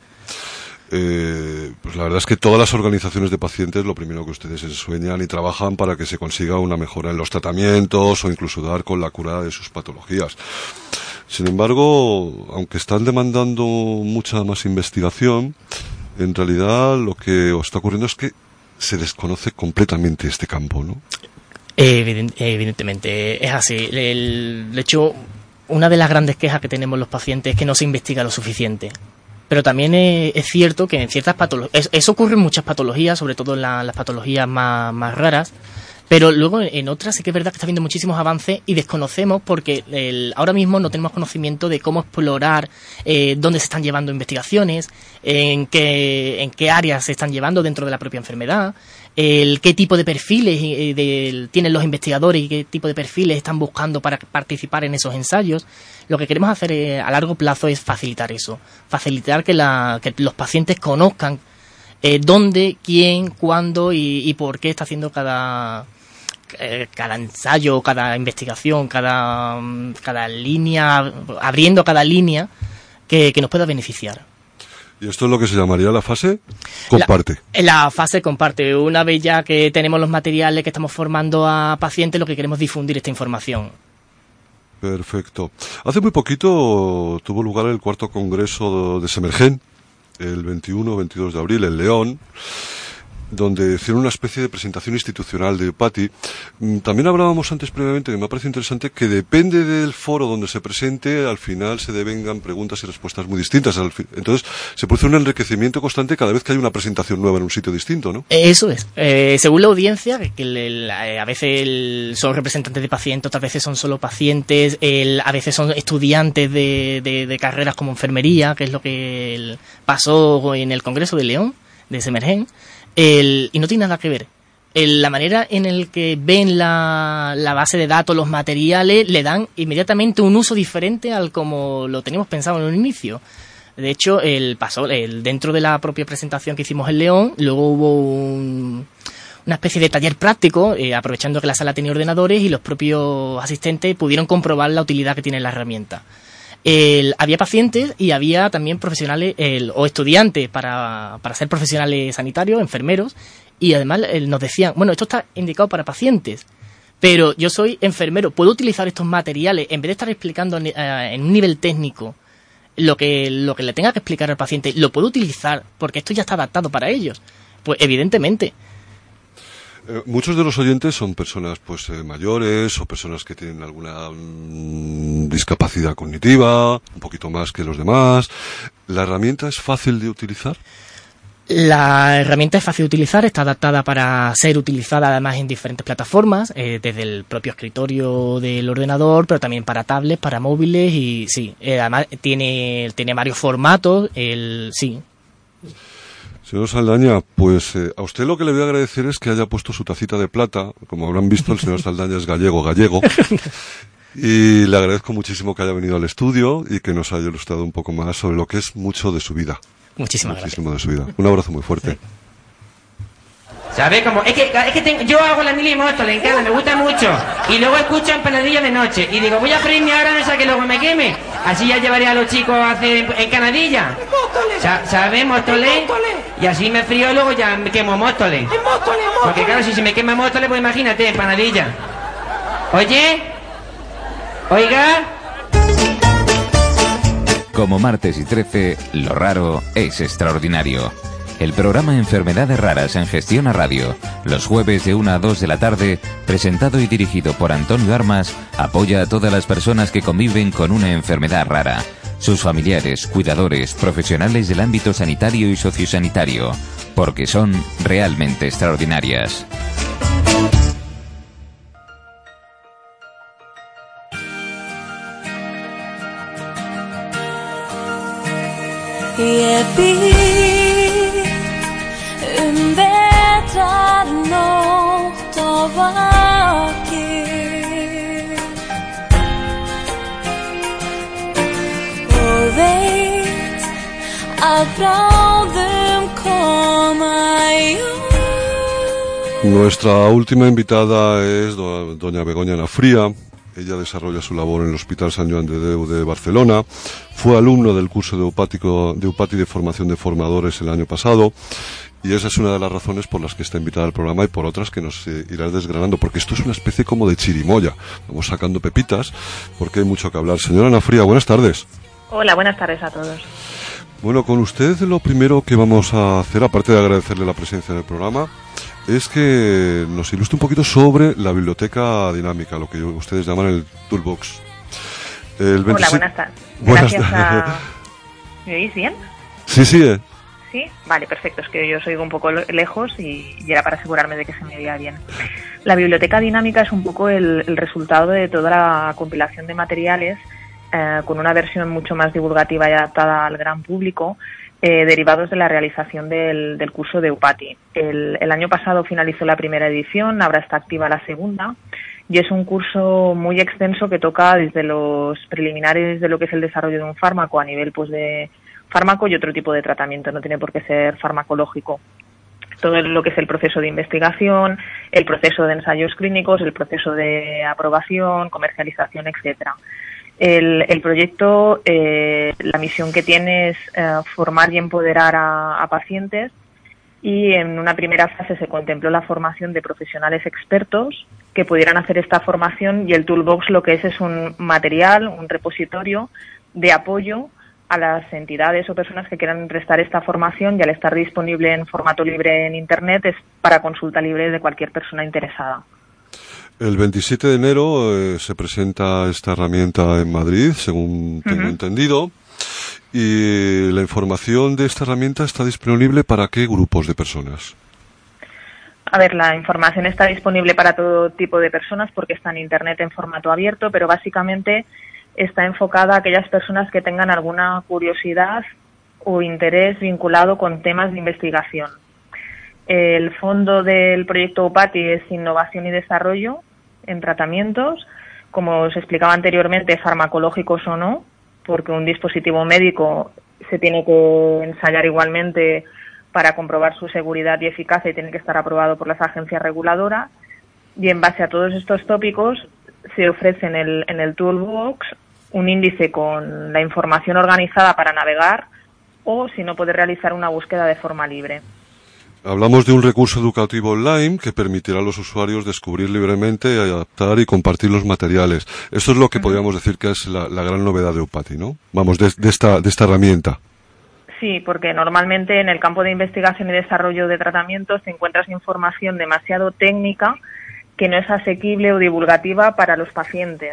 Pues la verdad es que todas las organizaciones de pacientes lo primero que ustedes ensueñan y trabajan para que se consiga una mejora en los tratamientos o incluso dar con la cura de sus patologías. Sin embargo, aunque están demandando mucha más investigación, en realidad lo que os está ocurriendo es que se desconoce completamente este campo, ¿no? Evidentemente, es así. De hecho, una de las grandes quejas que tenemos los pacientes es que no se investiga lo suficiente. Pero también es cierto que en ciertas patologías, eso ocurre en muchas patologías, sobre todo en las patologías más raras, pero luego en otras sí que es verdad que está habiendo muchísimos avances y desconocemos porque ahora mismo no tenemos conocimiento de cómo explorar dónde se están llevando investigaciones, en qué áreas se están llevando dentro de la propia enfermedad, qué tipo de perfiles tienen los investigadores y qué tipo de perfiles están buscando para participar en esos ensayos. Lo que queremos hacer a largo plazo es facilitar eso, facilitar que los pacientes conozcan dónde, quién, cuándo y por qué está haciendo cada ensayo, cada investigación, cada línea, abriendo cada línea que nos pueda beneficiar. ¿Y esto es lo que se llamaría la fase comparte? La fase comparte. Una vez ya que tenemos los materiales que estamos formando a pacientes, lo que queremos es difundir esta información. Perfecto. Hace muy poquito tuvo lugar el 4º Congreso de Semergen, el 21-22 de abril en León, donde hicieron una especie de presentación institucional de Eupati. También hablábamos antes previamente, que me ha parecido interesante, que depende del foro donde se presente, al final se devengan preguntas y respuestas muy distintas. Entonces, se produce un enriquecimiento constante cada vez que hay una presentación nueva en un sitio distinto, ¿no? Eso es. Según la audiencia, que a veces son representantes de pacientes, otras veces son solo pacientes, a veces son estudiantes de carreras como enfermería, que es lo que pasó en el Congreso de León, de Semergen. Y no tiene nada que ver. La manera en la que ven la base de datos, los materiales, le dan inmediatamente un uso diferente al como lo teníamos pensado en un inicio. De hecho, dentro de la propia presentación que hicimos en León, luego hubo una especie de taller práctico, aprovechando que la sala tenía ordenadores y los propios asistentes pudieron comprobar la utilidad que tiene la herramienta. Había pacientes y había también profesionales o estudiantes para ser profesionales sanitarios, enfermeros, y además nos decían, bueno, esto está indicado para pacientes, pero yo soy enfermero, puedo utilizar estos materiales en vez de estar explicando en un nivel técnico lo que le tenga que explicar al paciente, lo puedo utilizar porque esto ya está adaptado para ellos. Pues evidentemente. Muchos de los oyentes son personas mayores o personas que tienen alguna discapacidad cognitiva, un poquito más que los demás. ¿La herramienta es fácil de utilizar? La herramienta es fácil de utilizar, está adaptada para ser utilizada además en diferentes plataformas, desde el propio escritorio del ordenador, pero también para tablets, para móviles y sí, además tiene varios formatos, sí. Señor Saldaña, pues a usted lo que le voy a agradecer es que haya puesto su tacita de plata. Como habrán visto, el señor Saldaña es gallego. Y le agradezco muchísimo que haya venido al estudio y que nos haya ilustrado un poco más sobre lo que es mucho de su vida. Muchísimas gracias. De su vida. Un abrazo muy fuerte. ¿Sabes? Como, yo hago la mili móstoles en casa, me gusta mucho. Y luego escucho empanadillas de noche. Y digo, voy a freírme ahora, no sé que luego me queme. Así ya llevaré a los chicos a hacer empanadillas. ¿Sabes? Móstoles. Y así me frío y luego ya me quemo móstoles. Porque claro, si se me quema móstoles, pues imagínate, empanadilla. Oye. Oiga. Como martes y 13, lo raro es extraordinario. El programa Enfermedades Raras en Gestión a Radio, los jueves de 1 a 2 de la tarde, presentado y dirigido por Antonio Armas, apoya a todas las personas que conviven con una enfermedad rara, sus familiares, cuidadores, profesionales del ámbito sanitario y sociosanitario, porque son realmente extraordinarias. Nuestra última invitada es doña Begoña Nafría. Ella desarrolla su labor en el Hospital Sant Joan de Déu de Barcelona. Fue alumno del curso de UPATI de formación de formadores el año pasado. Y esa es una de las razones por las que está invitada al programa y por otras que nos irás desgranando, porque esto es una especie como de chirimoya. Vamos sacando pepitas porque hay mucho que hablar. Señora Nafría, buenas tardes. Hola, buenas tardes a todos. Bueno, con usted lo primero que vamos a hacer, aparte de agradecerle la presencia en el programa, es que nos ilustre un poquito sobre la biblioteca dinámica, lo que ustedes llaman el Toolbox. Hola, buenas tardes. ¿Me oís bien? Sí. ¿Sí? Vale, perfecto. Es que yo os oigo un poco lejos y era para asegurarme de que se me oía bien. La biblioteca dinámica es un poco el resultado de toda la compilación de materiales con una versión mucho más divulgativa y adaptada al gran público, derivados de la realización del curso de UPATI. El año pasado finalizó la primera edición, ahora está activa la segunda, y es un curso muy extenso que toca desde los preliminares de lo que es el desarrollo de un fármaco a nivel pues de fármaco y otro tipo de tratamiento, no tiene por qué ser farmacológico. Todo lo que es el proceso de investigación, el proceso de ensayos clínicos, el proceso de aprobación, comercialización, etcétera. El proyecto, la misión que tiene es formar y empoderar a pacientes, y en una primera fase se contempló la formación de profesionales expertos que pudieran hacer esta formación, y el Toolbox lo que es un material, un repositorio de apoyo a las entidades o personas que quieran prestar esta formación, y al estar disponible en formato libre en Internet es para consulta libre de cualquier persona interesada. El 27 de enero se presenta esta herramienta en Madrid, según tengo entendido, y la información de esta herramienta está disponible ¿para qué grupos de personas? A ver, la información está disponible para todo tipo de personas porque está en Internet en formato abierto, pero básicamente está enfocada a aquellas personas que tengan alguna curiosidad o interés vinculado con temas de investigación. El fondo del proyecto UPATI es innovación y desarrollo en tratamientos, como os explicaba anteriormente, farmacológicos o no, porque un dispositivo médico se tiene que ensayar igualmente para comprobar su seguridad y eficacia y tiene que estar aprobado por las agencias reguladoras. Y en base a todos estos tópicos se ofrece en el Toolbox un índice con la información organizada para navegar, o si no, poder realizar una búsqueda de forma libre. Hablamos de un recurso educativo online que permitirá a los usuarios descubrir libremente, adaptar y compartir los materiales. Esto es lo que podríamos decir que es la gran novedad de UPATI, ¿no? Vamos, de esta herramienta. Sí, porque normalmente en el campo de investigación y desarrollo de tratamientos te encuentras información demasiado técnica que no es asequible o divulgativa para los pacientes.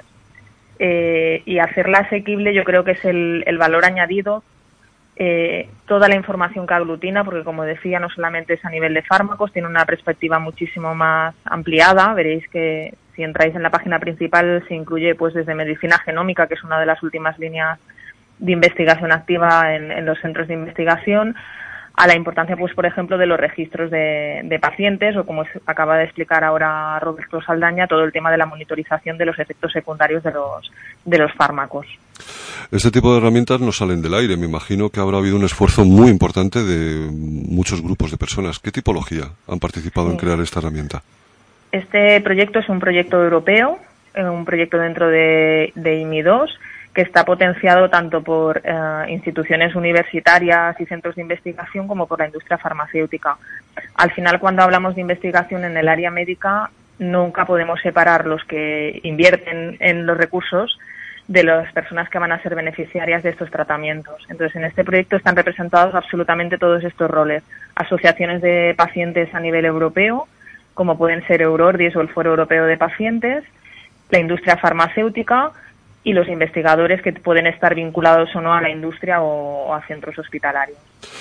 Y hacerla asequible yo creo que es el valor añadido. Toda la información que aglutina, porque como decía, no solamente es a nivel de fármacos, tiene una perspectiva muchísimo más ampliada. Veréis que si entráis en la página principal se incluye pues desde medicina genómica, que es una de las últimas líneas de investigación activa en los centros de investigación, a la importancia, pues por ejemplo, de los registros de pacientes, o como acaba de explicar ahora Roberto Saldaña, todo el tema de la monitorización de los efectos secundarios de los fármacos. Este tipo de herramientas no salen del aire. Me imagino que habrá habido un esfuerzo muy importante de muchos grupos de personas. ¿Qué tipología han participado en crear esta herramienta? Este proyecto es un proyecto europeo, un proyecto dentro de IMI2, que está potenciado tanto por instituciones universitarias y centros de investigación como por la industria farmacéutica. Al final, cuando hablamos de investigación en el área médica, nunca podemos separar los que invierten en los recursos de las personas que van a ser beneficiarias de estos tratamientos. Entonces, en este proyecto están representados absolutamente todos estos roles. Asociaciones de pacientes a nivel europeo, como pueden ser Eurordis o el Foro Europeo de Pacientes, la industria farmacéutica y los investigadores que pueden estar vinculados o no a la industria o a centros hospitalarios.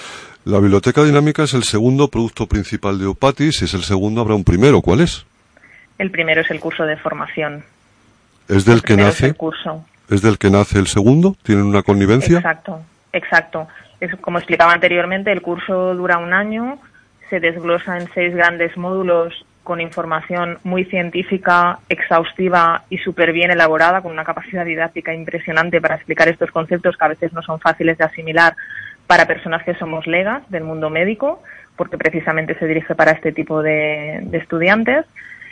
La biblioteca dinámica es el segundo producto principal de Eupati. Si es el segundo, habrá un primero. ¿Cuál es? El primero es el curso de formación. ¿Es del que nace? ¿Es del que nace el segundo? ¿Tienen una connivencia? Exacto. Como explicaba anteriormente, el curso dura 1 año, se desglosa en 6 grandes módulos con información muy científica, exhaustiva y súper bien elaborada, con una capacidad didáctica impresionante para explicar estos conceptos que a veces no son fáciles de asimilar para personas que somos legas del mundo médico, porque precisamente se dirige para este tipo de estudiantes.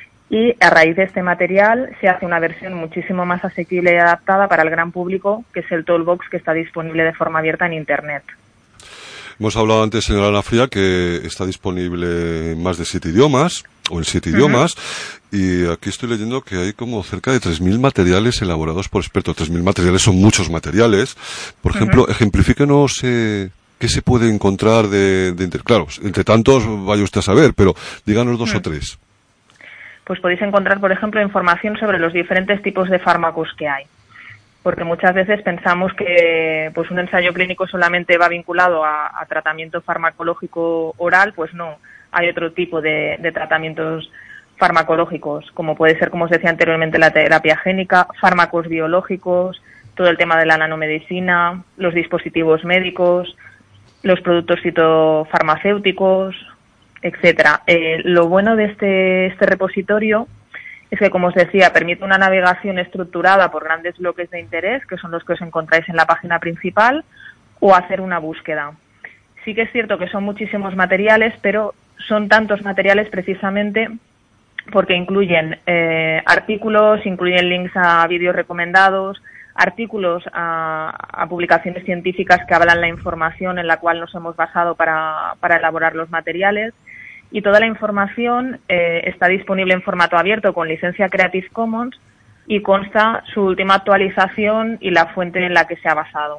Y a raíz de este material se hace una versión muchísimo más asequible y adaptada para el gran público, que es el Toolbox, que está disponible de forma abierta en Internet. Hemos hablado antes, señora Ana Fría, que está disponible en más de 7 idiomas, o en 7 idiomas, y aquí estoy leyendo que hay como cerca de 3.000 materiales elaborados por expertos. 3.000 materiales son muchos materiales. Por ejemplo, ejemplifíquenos qué se puede encontrar claro, entre tantos vaya usted a saber, pero díganos 2 o 3. Pues podéis encontrar, por ejemplo, información sobre los diferentes tipos de fármacos que hay. Porque muchas veces pensamos que pues un ensayo clínico solamente va vinculado a tratamiento farmacológico oral, pues no. Hay otro tipo de tratamientos farmacológicos, como puede ser, como os decía anteriormente, la terapia génica, fármacos biológicos, todo el tema de la nanomedicina, los dispositivos médicos, los productos fitofarmacéuticos, etcétera. Lo bueno de este repositorio es que, como os decía, permite una navegación estructurada por grandes bloques de interés, que son los que os encontráis en la página principal, o hacer una búsqueda. Sí que es cierto que son muchísimos materiales, pero son tantos materiales precisamente porque incluyen artículos, incluyen links a vídeos recomendados, artículos a publicaciones científicas que avalan la información en la cual nos hemos basado para elaborar los materiales. Y toda la información está disponible en formato abierto con licencia Creative Commons y consta su última actualización y la fuente en la que se ha basado.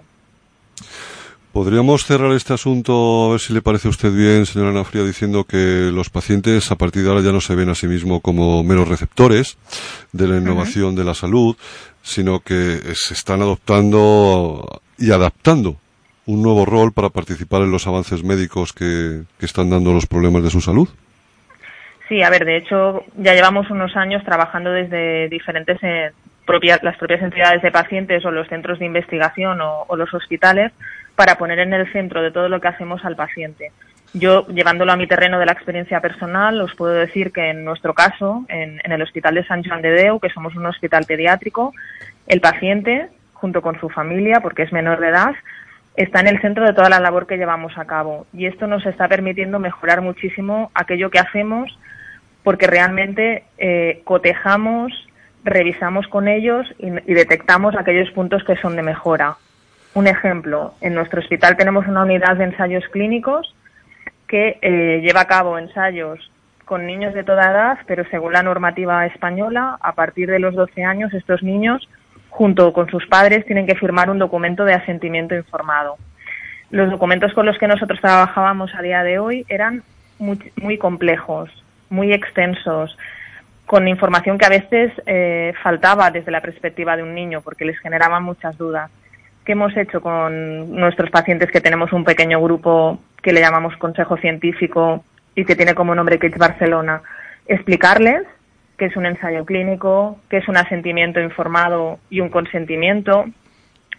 Podríamos cerrar este asunto, a ver si le parece a usted bien, señora Ana Fría, diciendo que los pacientes a partir de ahora ya no se ven a sí mismos como meros receptores de la innovación de la salud, sino que se están adoptando y adaptando un nuevo rol para participar en los avances médicos que están dando los problemas de su salud. Sí, a ver, de hecho ya llevamos unos años trabajando desde diferentes las propias entidades de pacientes o los centros de investigación o los hospitales para poner en el centro de todo lo que hacemos al paciente. Yo, llevándolo a mi terreno de la experiencia personal, os puedo decir que en nuestro caso, en el Hospital de Sant Joan de Déu, que somos un hospital pediátrico, el paciente, junto con su familia, porque es menor de edad, está en el centro de toda la labor que llevamos a cabo. Y esto nos está permitiendo mejorar muchísimo aquello que hacemos, porque realmente cotejamos, revisamos con ellos y detectamos aquellos puntos que son de mejora. Un ejemplo, en nuestro hospital tenemos una unidad de ensayos clínicos que lleva a cabo ensayos con niños de toda edad, pero según la normativa española, a partir de los 12 años, estos niños, junto con sus padres, tienen que firmar un documento de asentimiento informado. Los documentos con los que nosotros trabajábamos a día de hoy eran muy complejos, muy extensos, con información que a veces faltaba desde la perspectiva de un niño, porque les generaba muchas dudas. ¿Qué hemos hecho con nuestros pacientes, que tenemos un pequeño grupo que le llamamos Consejo Científico y que tiene como nombre Kids Barcelona? Explicarles qué es un ensayo clínico, qué es un asentimiento informado y un consentimiento,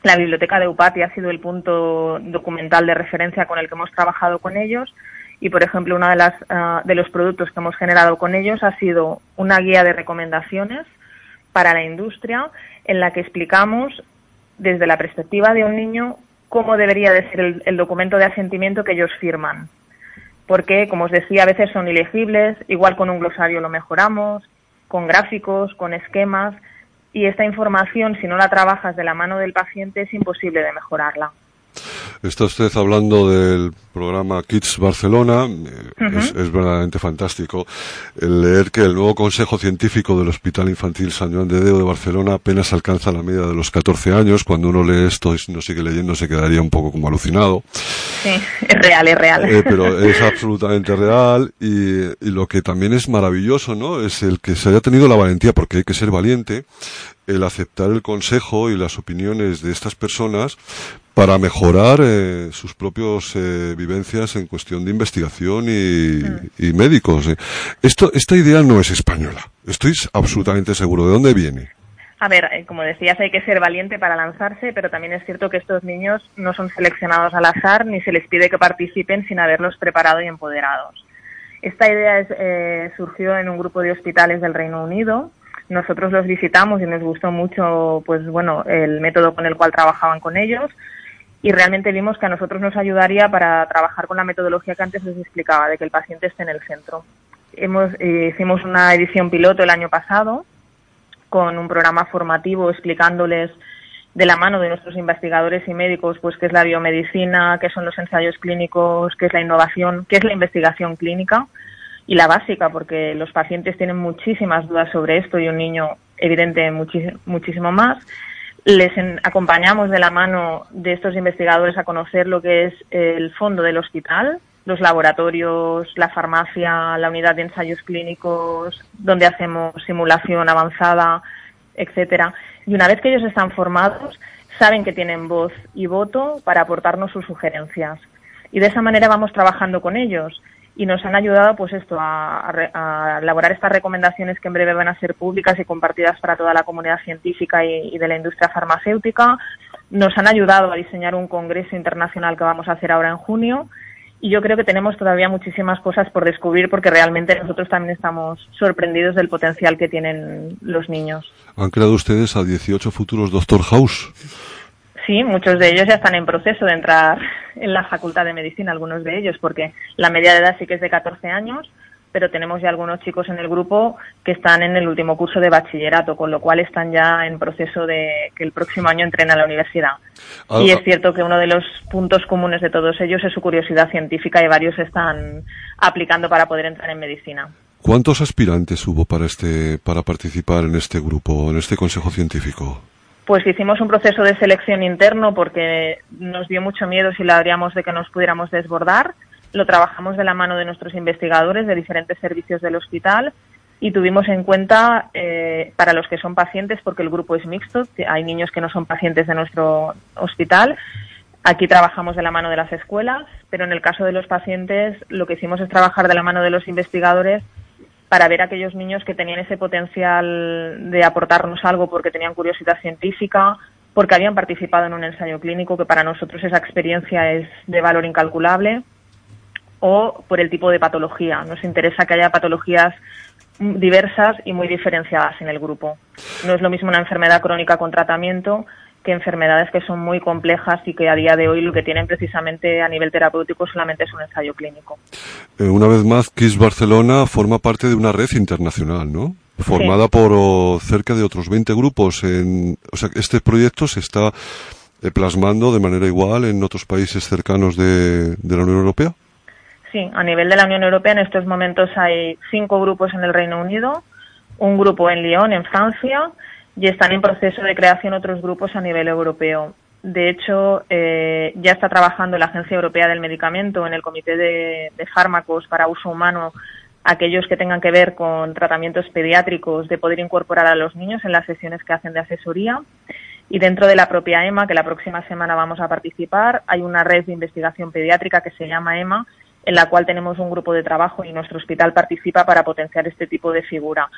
La biblioteca de Eupati ha sido el punto documental de referencia con el que hemos trabajado con ellos y, por ejemplo, uno de los productos que hemos generado con ellos ha sido una guía de recomendaciones para la industria en la que explicamos desde la perspectiva de un niño cómo debería de ser el documento de asentimiento que ellos firman. Porque, como os decía, a veces son ilegibles, igual con un glosario lo mejoramos, con gráficos, con esquemas, y esta información, si no la trabajas de la mano del paciente, es imposible de mejorarla. Está usted hablando del programa Kids Barcelona. Es verdaderamente fantástico el leer que el nuevo Consejo Científico del Hospital Infantil Sant Joan de Déu de Barcelona apenas alcanza la media de los 14 años. Cuando uno lee esto y no sigue leyendo se quedaría un poco como alucinado. Sí, es real, es real. Pero es absolutamente real y lo que también es maravilloso, ¿no? Es el que se haya tenido la valentía, porque hay que ser valiente, el aceptar el consejo y las opiniones de estas personas para mejorar sus propias vivencias en cuestión de investigación y médicos. Esta idea no es española, estoy absolutamente seguro. ¿De dónde viene? A ver, como decías, hay que ser valiente para lanzarse, pero también es cierto que estos niños no son seleccionados al azar ni se les pide que participen sin haberlos preparado y empoderados. Esta idea surgió en un grupo de hospitales del Reino Unido. Nosotros los visitamos y nos gustó mucho, pues bueno, el método con el cual trabajaban con ellos. Y realmente vimos que a nosotros nos ayudaría para trabajar con la metodología que antes les explicaba, de que el paciente esté en el centro. Hicimos una edición piloto el año pasado con un programa formativo explicándoles de la mano de nuestros investigadores y médicos pues qué es la biomedicina, qué son los ensayos clínicos, qué es la innovación, qué es la investigación clínica y la básica, porque los pacientes tienen muchísimas dudas sobre esto y un niño, evidente, muchísimo más. Les acompañamos de la mano de estos investigadores a conocer lo que es el fondo del hospital, los laboratorios, la farmacia, la unidad de ensayos clínicos, donde hacemos simulación avanzada, etcétera. Y una vez que ellos están formados, saben que tienen voz y voto para aportarnos sus sugerencias. Y de esa manera vamos trabajando con ellos. Y nos han ayudado, pues esto, a elaborar estas recomendaciones que en breve van a ser públicas y compartidas para toda la comunidad científica y de la industria farmacéutica. Nos han ayudado a diseñar un congreso internacional que vamos a hacer ahora en junio. Y yo creo que tenemos todavía muchísimas cosas por descubrir porque realmente nosotros también estamos sorprendidos del potencial que tienen los niños. ¿Han creado ustedes a 18 futuros Dr. House? Sí, muchos de ellos ya están en proceso de entrar en la Facultad de Medicina, algunos de ellos, porque la media de edad sí que es de 14 años, pero tenemos ya algunos chicos en el grupo que están en el último curso de bachillerato, con lo cual están ya en proceso de que el próximo año entren a la universidad. Y es cierto que uno de los puntos comunes de todos ellos es su curiosidad científica y varios están aplicando para poder entrar en medicina. ¿Cuántos aspirantes hubo para participar en este grupo, en este consejo científico? Pues hicimos un proceso de selección interno porque nos dio mucho miedo si lo haríamos de que nos pudiéramos desbordar. Lo trabajamos de la mano de nuestros investigadores de diferentes servicios del hospital y tuvimos en cuenta para los que son pacientes, porque el grupo es mixto, hay niños que no son pacientes de nuestro hospital. Aquí trabajamos de la mano de las escuelas, pero en el caso de los pacientes lo que hicimos es trabajar de la mano de los investigadores para ver a aquellos niños que tenían ese potencial de aportarnos algo porque tenían curiosidad científica, porque habían participado en un ensayo clínico, que para nosotros esa experiencia es de valor incalculable, o por el tipo de patología. Nos interesa que haya patologías diversas y muy diferenciadas en el grupo. No es lo mismo una enfermedad crónica con tratamiento que enfermedades que son muy complejas y que a día de hoy lo que tienen precisamente a nivel terapéutico solamente es un ensayo clínico. Una vez más, Kids Barcelona forma parte de una red internacional, ¿no? Formada por cerca de otros 20 grupos. O sea, este proyecto se está plasmando de manera igual en otros países cercanos de la Unión Europea. Sí, a nivel de la Unión Europea en estos momentos hay 5 grupos en el Reino Unido, un grupo en Lyon, en Francia, y están en proceso de creación otros grupos a nivel europeo. De hecho, ya está trabajando la Agencia Europea del Medicamento en el Comité de Fármacos para Uso Humano, aquellos que tengan que ver con tratamientos pediátricos, de poder incorporar a los niños en las sesiones que hacen de asesoría. Y dentro de la propia EMA, que la próxima semana vamos a participar, hay una red de investigación pediátrica que se llama EMA, en la cual tenemos un grupo de trabajo y nuestro hospital participa para potenciar este tipo de figura.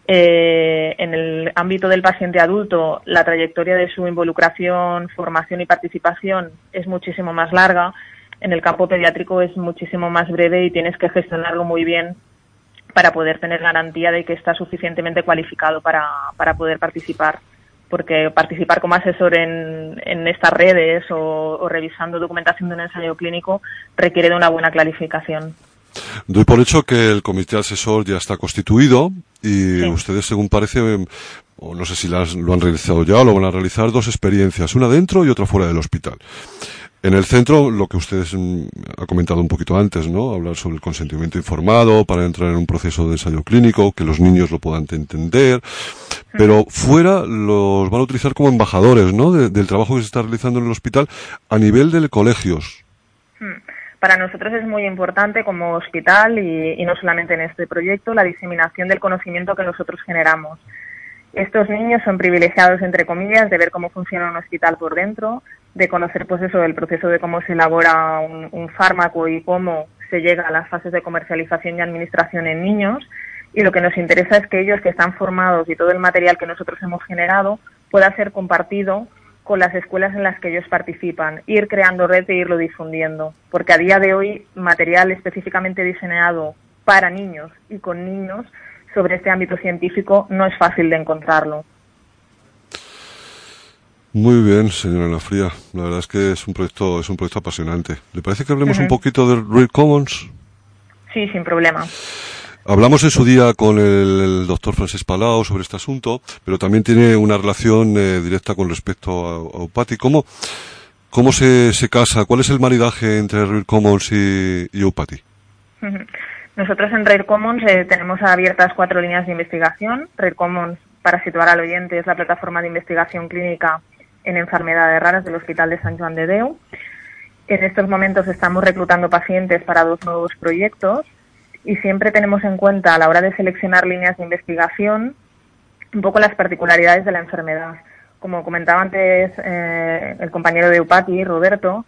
En el ámbito del paciente adulto, la trayectoria de su involucración, formación y participación es muchísimo más larga. En el campo pediátrico es muchísimo más breve y tienes que gestionarlo muy bien para poder tener garantía de que está suficientemente cualificado para poder participar. Porque participar como asesor en estas redes o revisando documentación de un ensayo clínico requiere de una buena clarificación. Doy por hecho que el comité asesor ya está constituido y Sí. ustedes, según parece, o no sé si lo han realizado ya o lo van a realizar, 2 experiencias, una dentro y otra fuera del hospital. En el centro, lo que ustedes ha comentado un poquito antes, ¿no? Hablar sobre el consentimiento informado para entrar en un proceso de ensayo clínico, que los niños lo puedan entender. Pero fuera los van a utilizar como embajadores, ¿no? Del trabajo que se está realizando en el hospital a nivel de colegios. Para nosotros es muy importante como hospital y no solamente en este proyecto, la diseminación del conocimiento que nosotros generamos. Estos niños son privilegiados, entre comillas, de ver cómo funciona un hospital por dentro, de conocer pues eso, el proceso de cómo se elabora un fármaco y cómo se llega a las fases de comercialización y administración en niños. Y lo que nos interesa es que ellos que están formados y todo el material que nosotros hemos generado pueda ser compartido con las escuelas en las que ellos participan, ir creando red e irlo difundiendo, porque a día de hoy material específicamente diseñado para niños y con niños sobre este ámbito científico no es fácil de encontrarlo. Muy bien, señora Lafría. La verdad es que es un proyecto apasionante. ¿Le parece que hablemos un poquito de Rare Commons? Sí, sin problema. Hablamos en su día con el doctor Francesc Palau sobre este asunto, pero también tiene una relación directa con respecto a Eupati. ¿Cómo se casa? ¿Cuál es el maridaje entre Rare Commons y Eupati? Nosotros en Rare Commons tenemos abiertas 4 líneas de investigación. Rare Commons, para situar al oyente, es la plataforma de investigación clínica en enfermedades raras del Hospital de Sant Joan de Déu. En estos momentos estamos reclutando pacientes para 2 nuevos proyectos y siempre tenemos en cuenta a la hora de seleccionar líneas de investigación un poco las particularidades de la enfermedad. Como comentaba antes el compañero de Eupati, Roberto,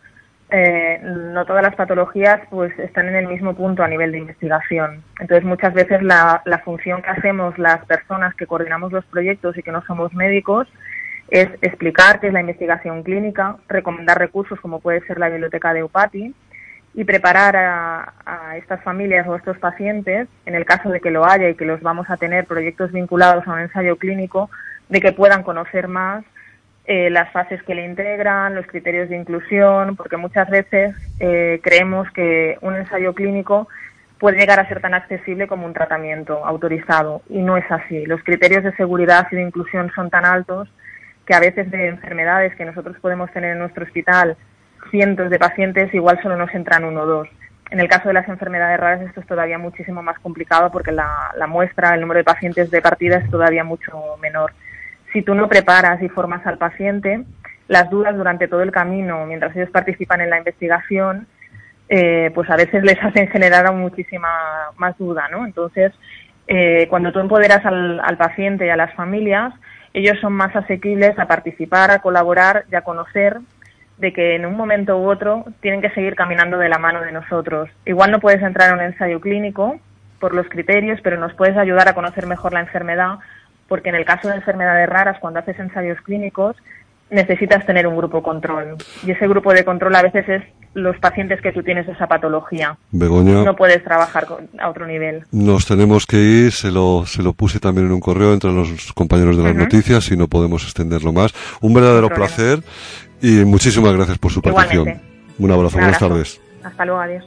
no todas las patologías pues están en el mismo punto a nivel de investigación. Entonces muchas veces la función que hacemos las personas que coordinamos los proyectos y que no somos médicos es explicar qué es la investigación clínica, recomendar recursos como puede ser la biblioteca de Eupati y preparar a estas familias o a estos pacientes, en el caso de que lo haya y que los vamos a tener proyectos vinculados a un ensayo clínico, de que puedan conocer más las fases que le integran, los criterios de inclusión, porque muchas veces creemos que un ensayo clínico puede llegar a ser tan accesible como un tratamiento autorizado, y no es así. Los criterios de seguridad y de inclusión son tan altos que a veces de enfermedades que nosotros podemos tener en nuestro hospital, cientos de pacientes, igual solo nos entran 1 o 2. En el caso de las enfermedades raras esto es todavía muchísimo más complicado porque la muestra, el número de pacientes de partida es todavía mucho menor. Si tú no preparas y formas al paciente, las dudas durante todo el camino, mientras ellos participan en la investigación, pues a veces les hacen generar muchísima más duda, ¿no? Entonces, cuando tú empoderas al paciente y a las familias, ellos son más asequibles a participar, a colaborar y a conocer de que en un momento u otro tienen que seguir caminando de la mano de nosotros. Igual no puedes entrar a un ensayo clínico por los criterios, pero nos puedes ayudar a conocer mejor la enfermedad, porque en el caso de enfermedades raras, cuando haces ensayos clínicos, necesitas tener un grupo control. Y ese grupo de control a veces es los pacientes que tú tienes de esa patología. Begoña, no puedes trabajar a otro nivel. Nos tenemos que ir, se lo puse también en un correo entre los compañeros de las noticias y no podemos extenderlo más. Un verdadero placer y muchísimas gracias por su participación. Igualmente. Un abrazo, buenas tardes. Hasta luego, adiós.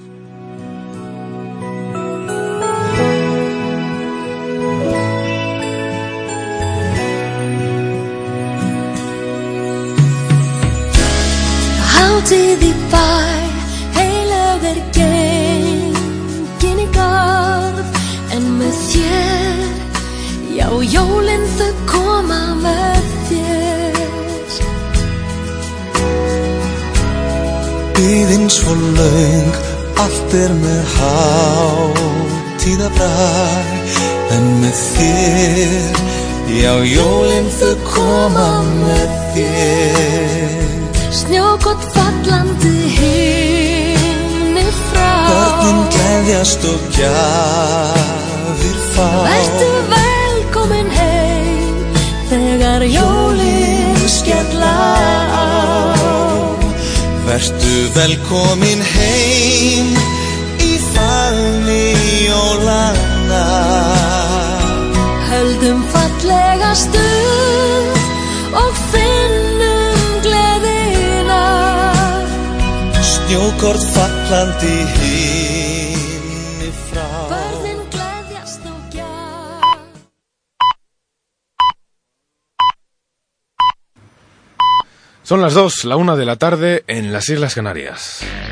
Hátíð í bæ, heilög gengin í garð, en með þér, já jólin þau koma með þér. Biðin svo löng, allt með hátíðabrag, en með þér, já jólin þau koma með þér. Snjókott fallandi himni frá, börnin gleðjast og gjafir fá. Vertu velkomin fjalla á. Vertu velkomin heim í faðmi jólanna. Höldum fallega stund og finnum gleðina. Snjókorn fallandi himni frá. Börnin gleðjast og gjá. Son las 2, la 1 de la tarde en las Islas Canarias.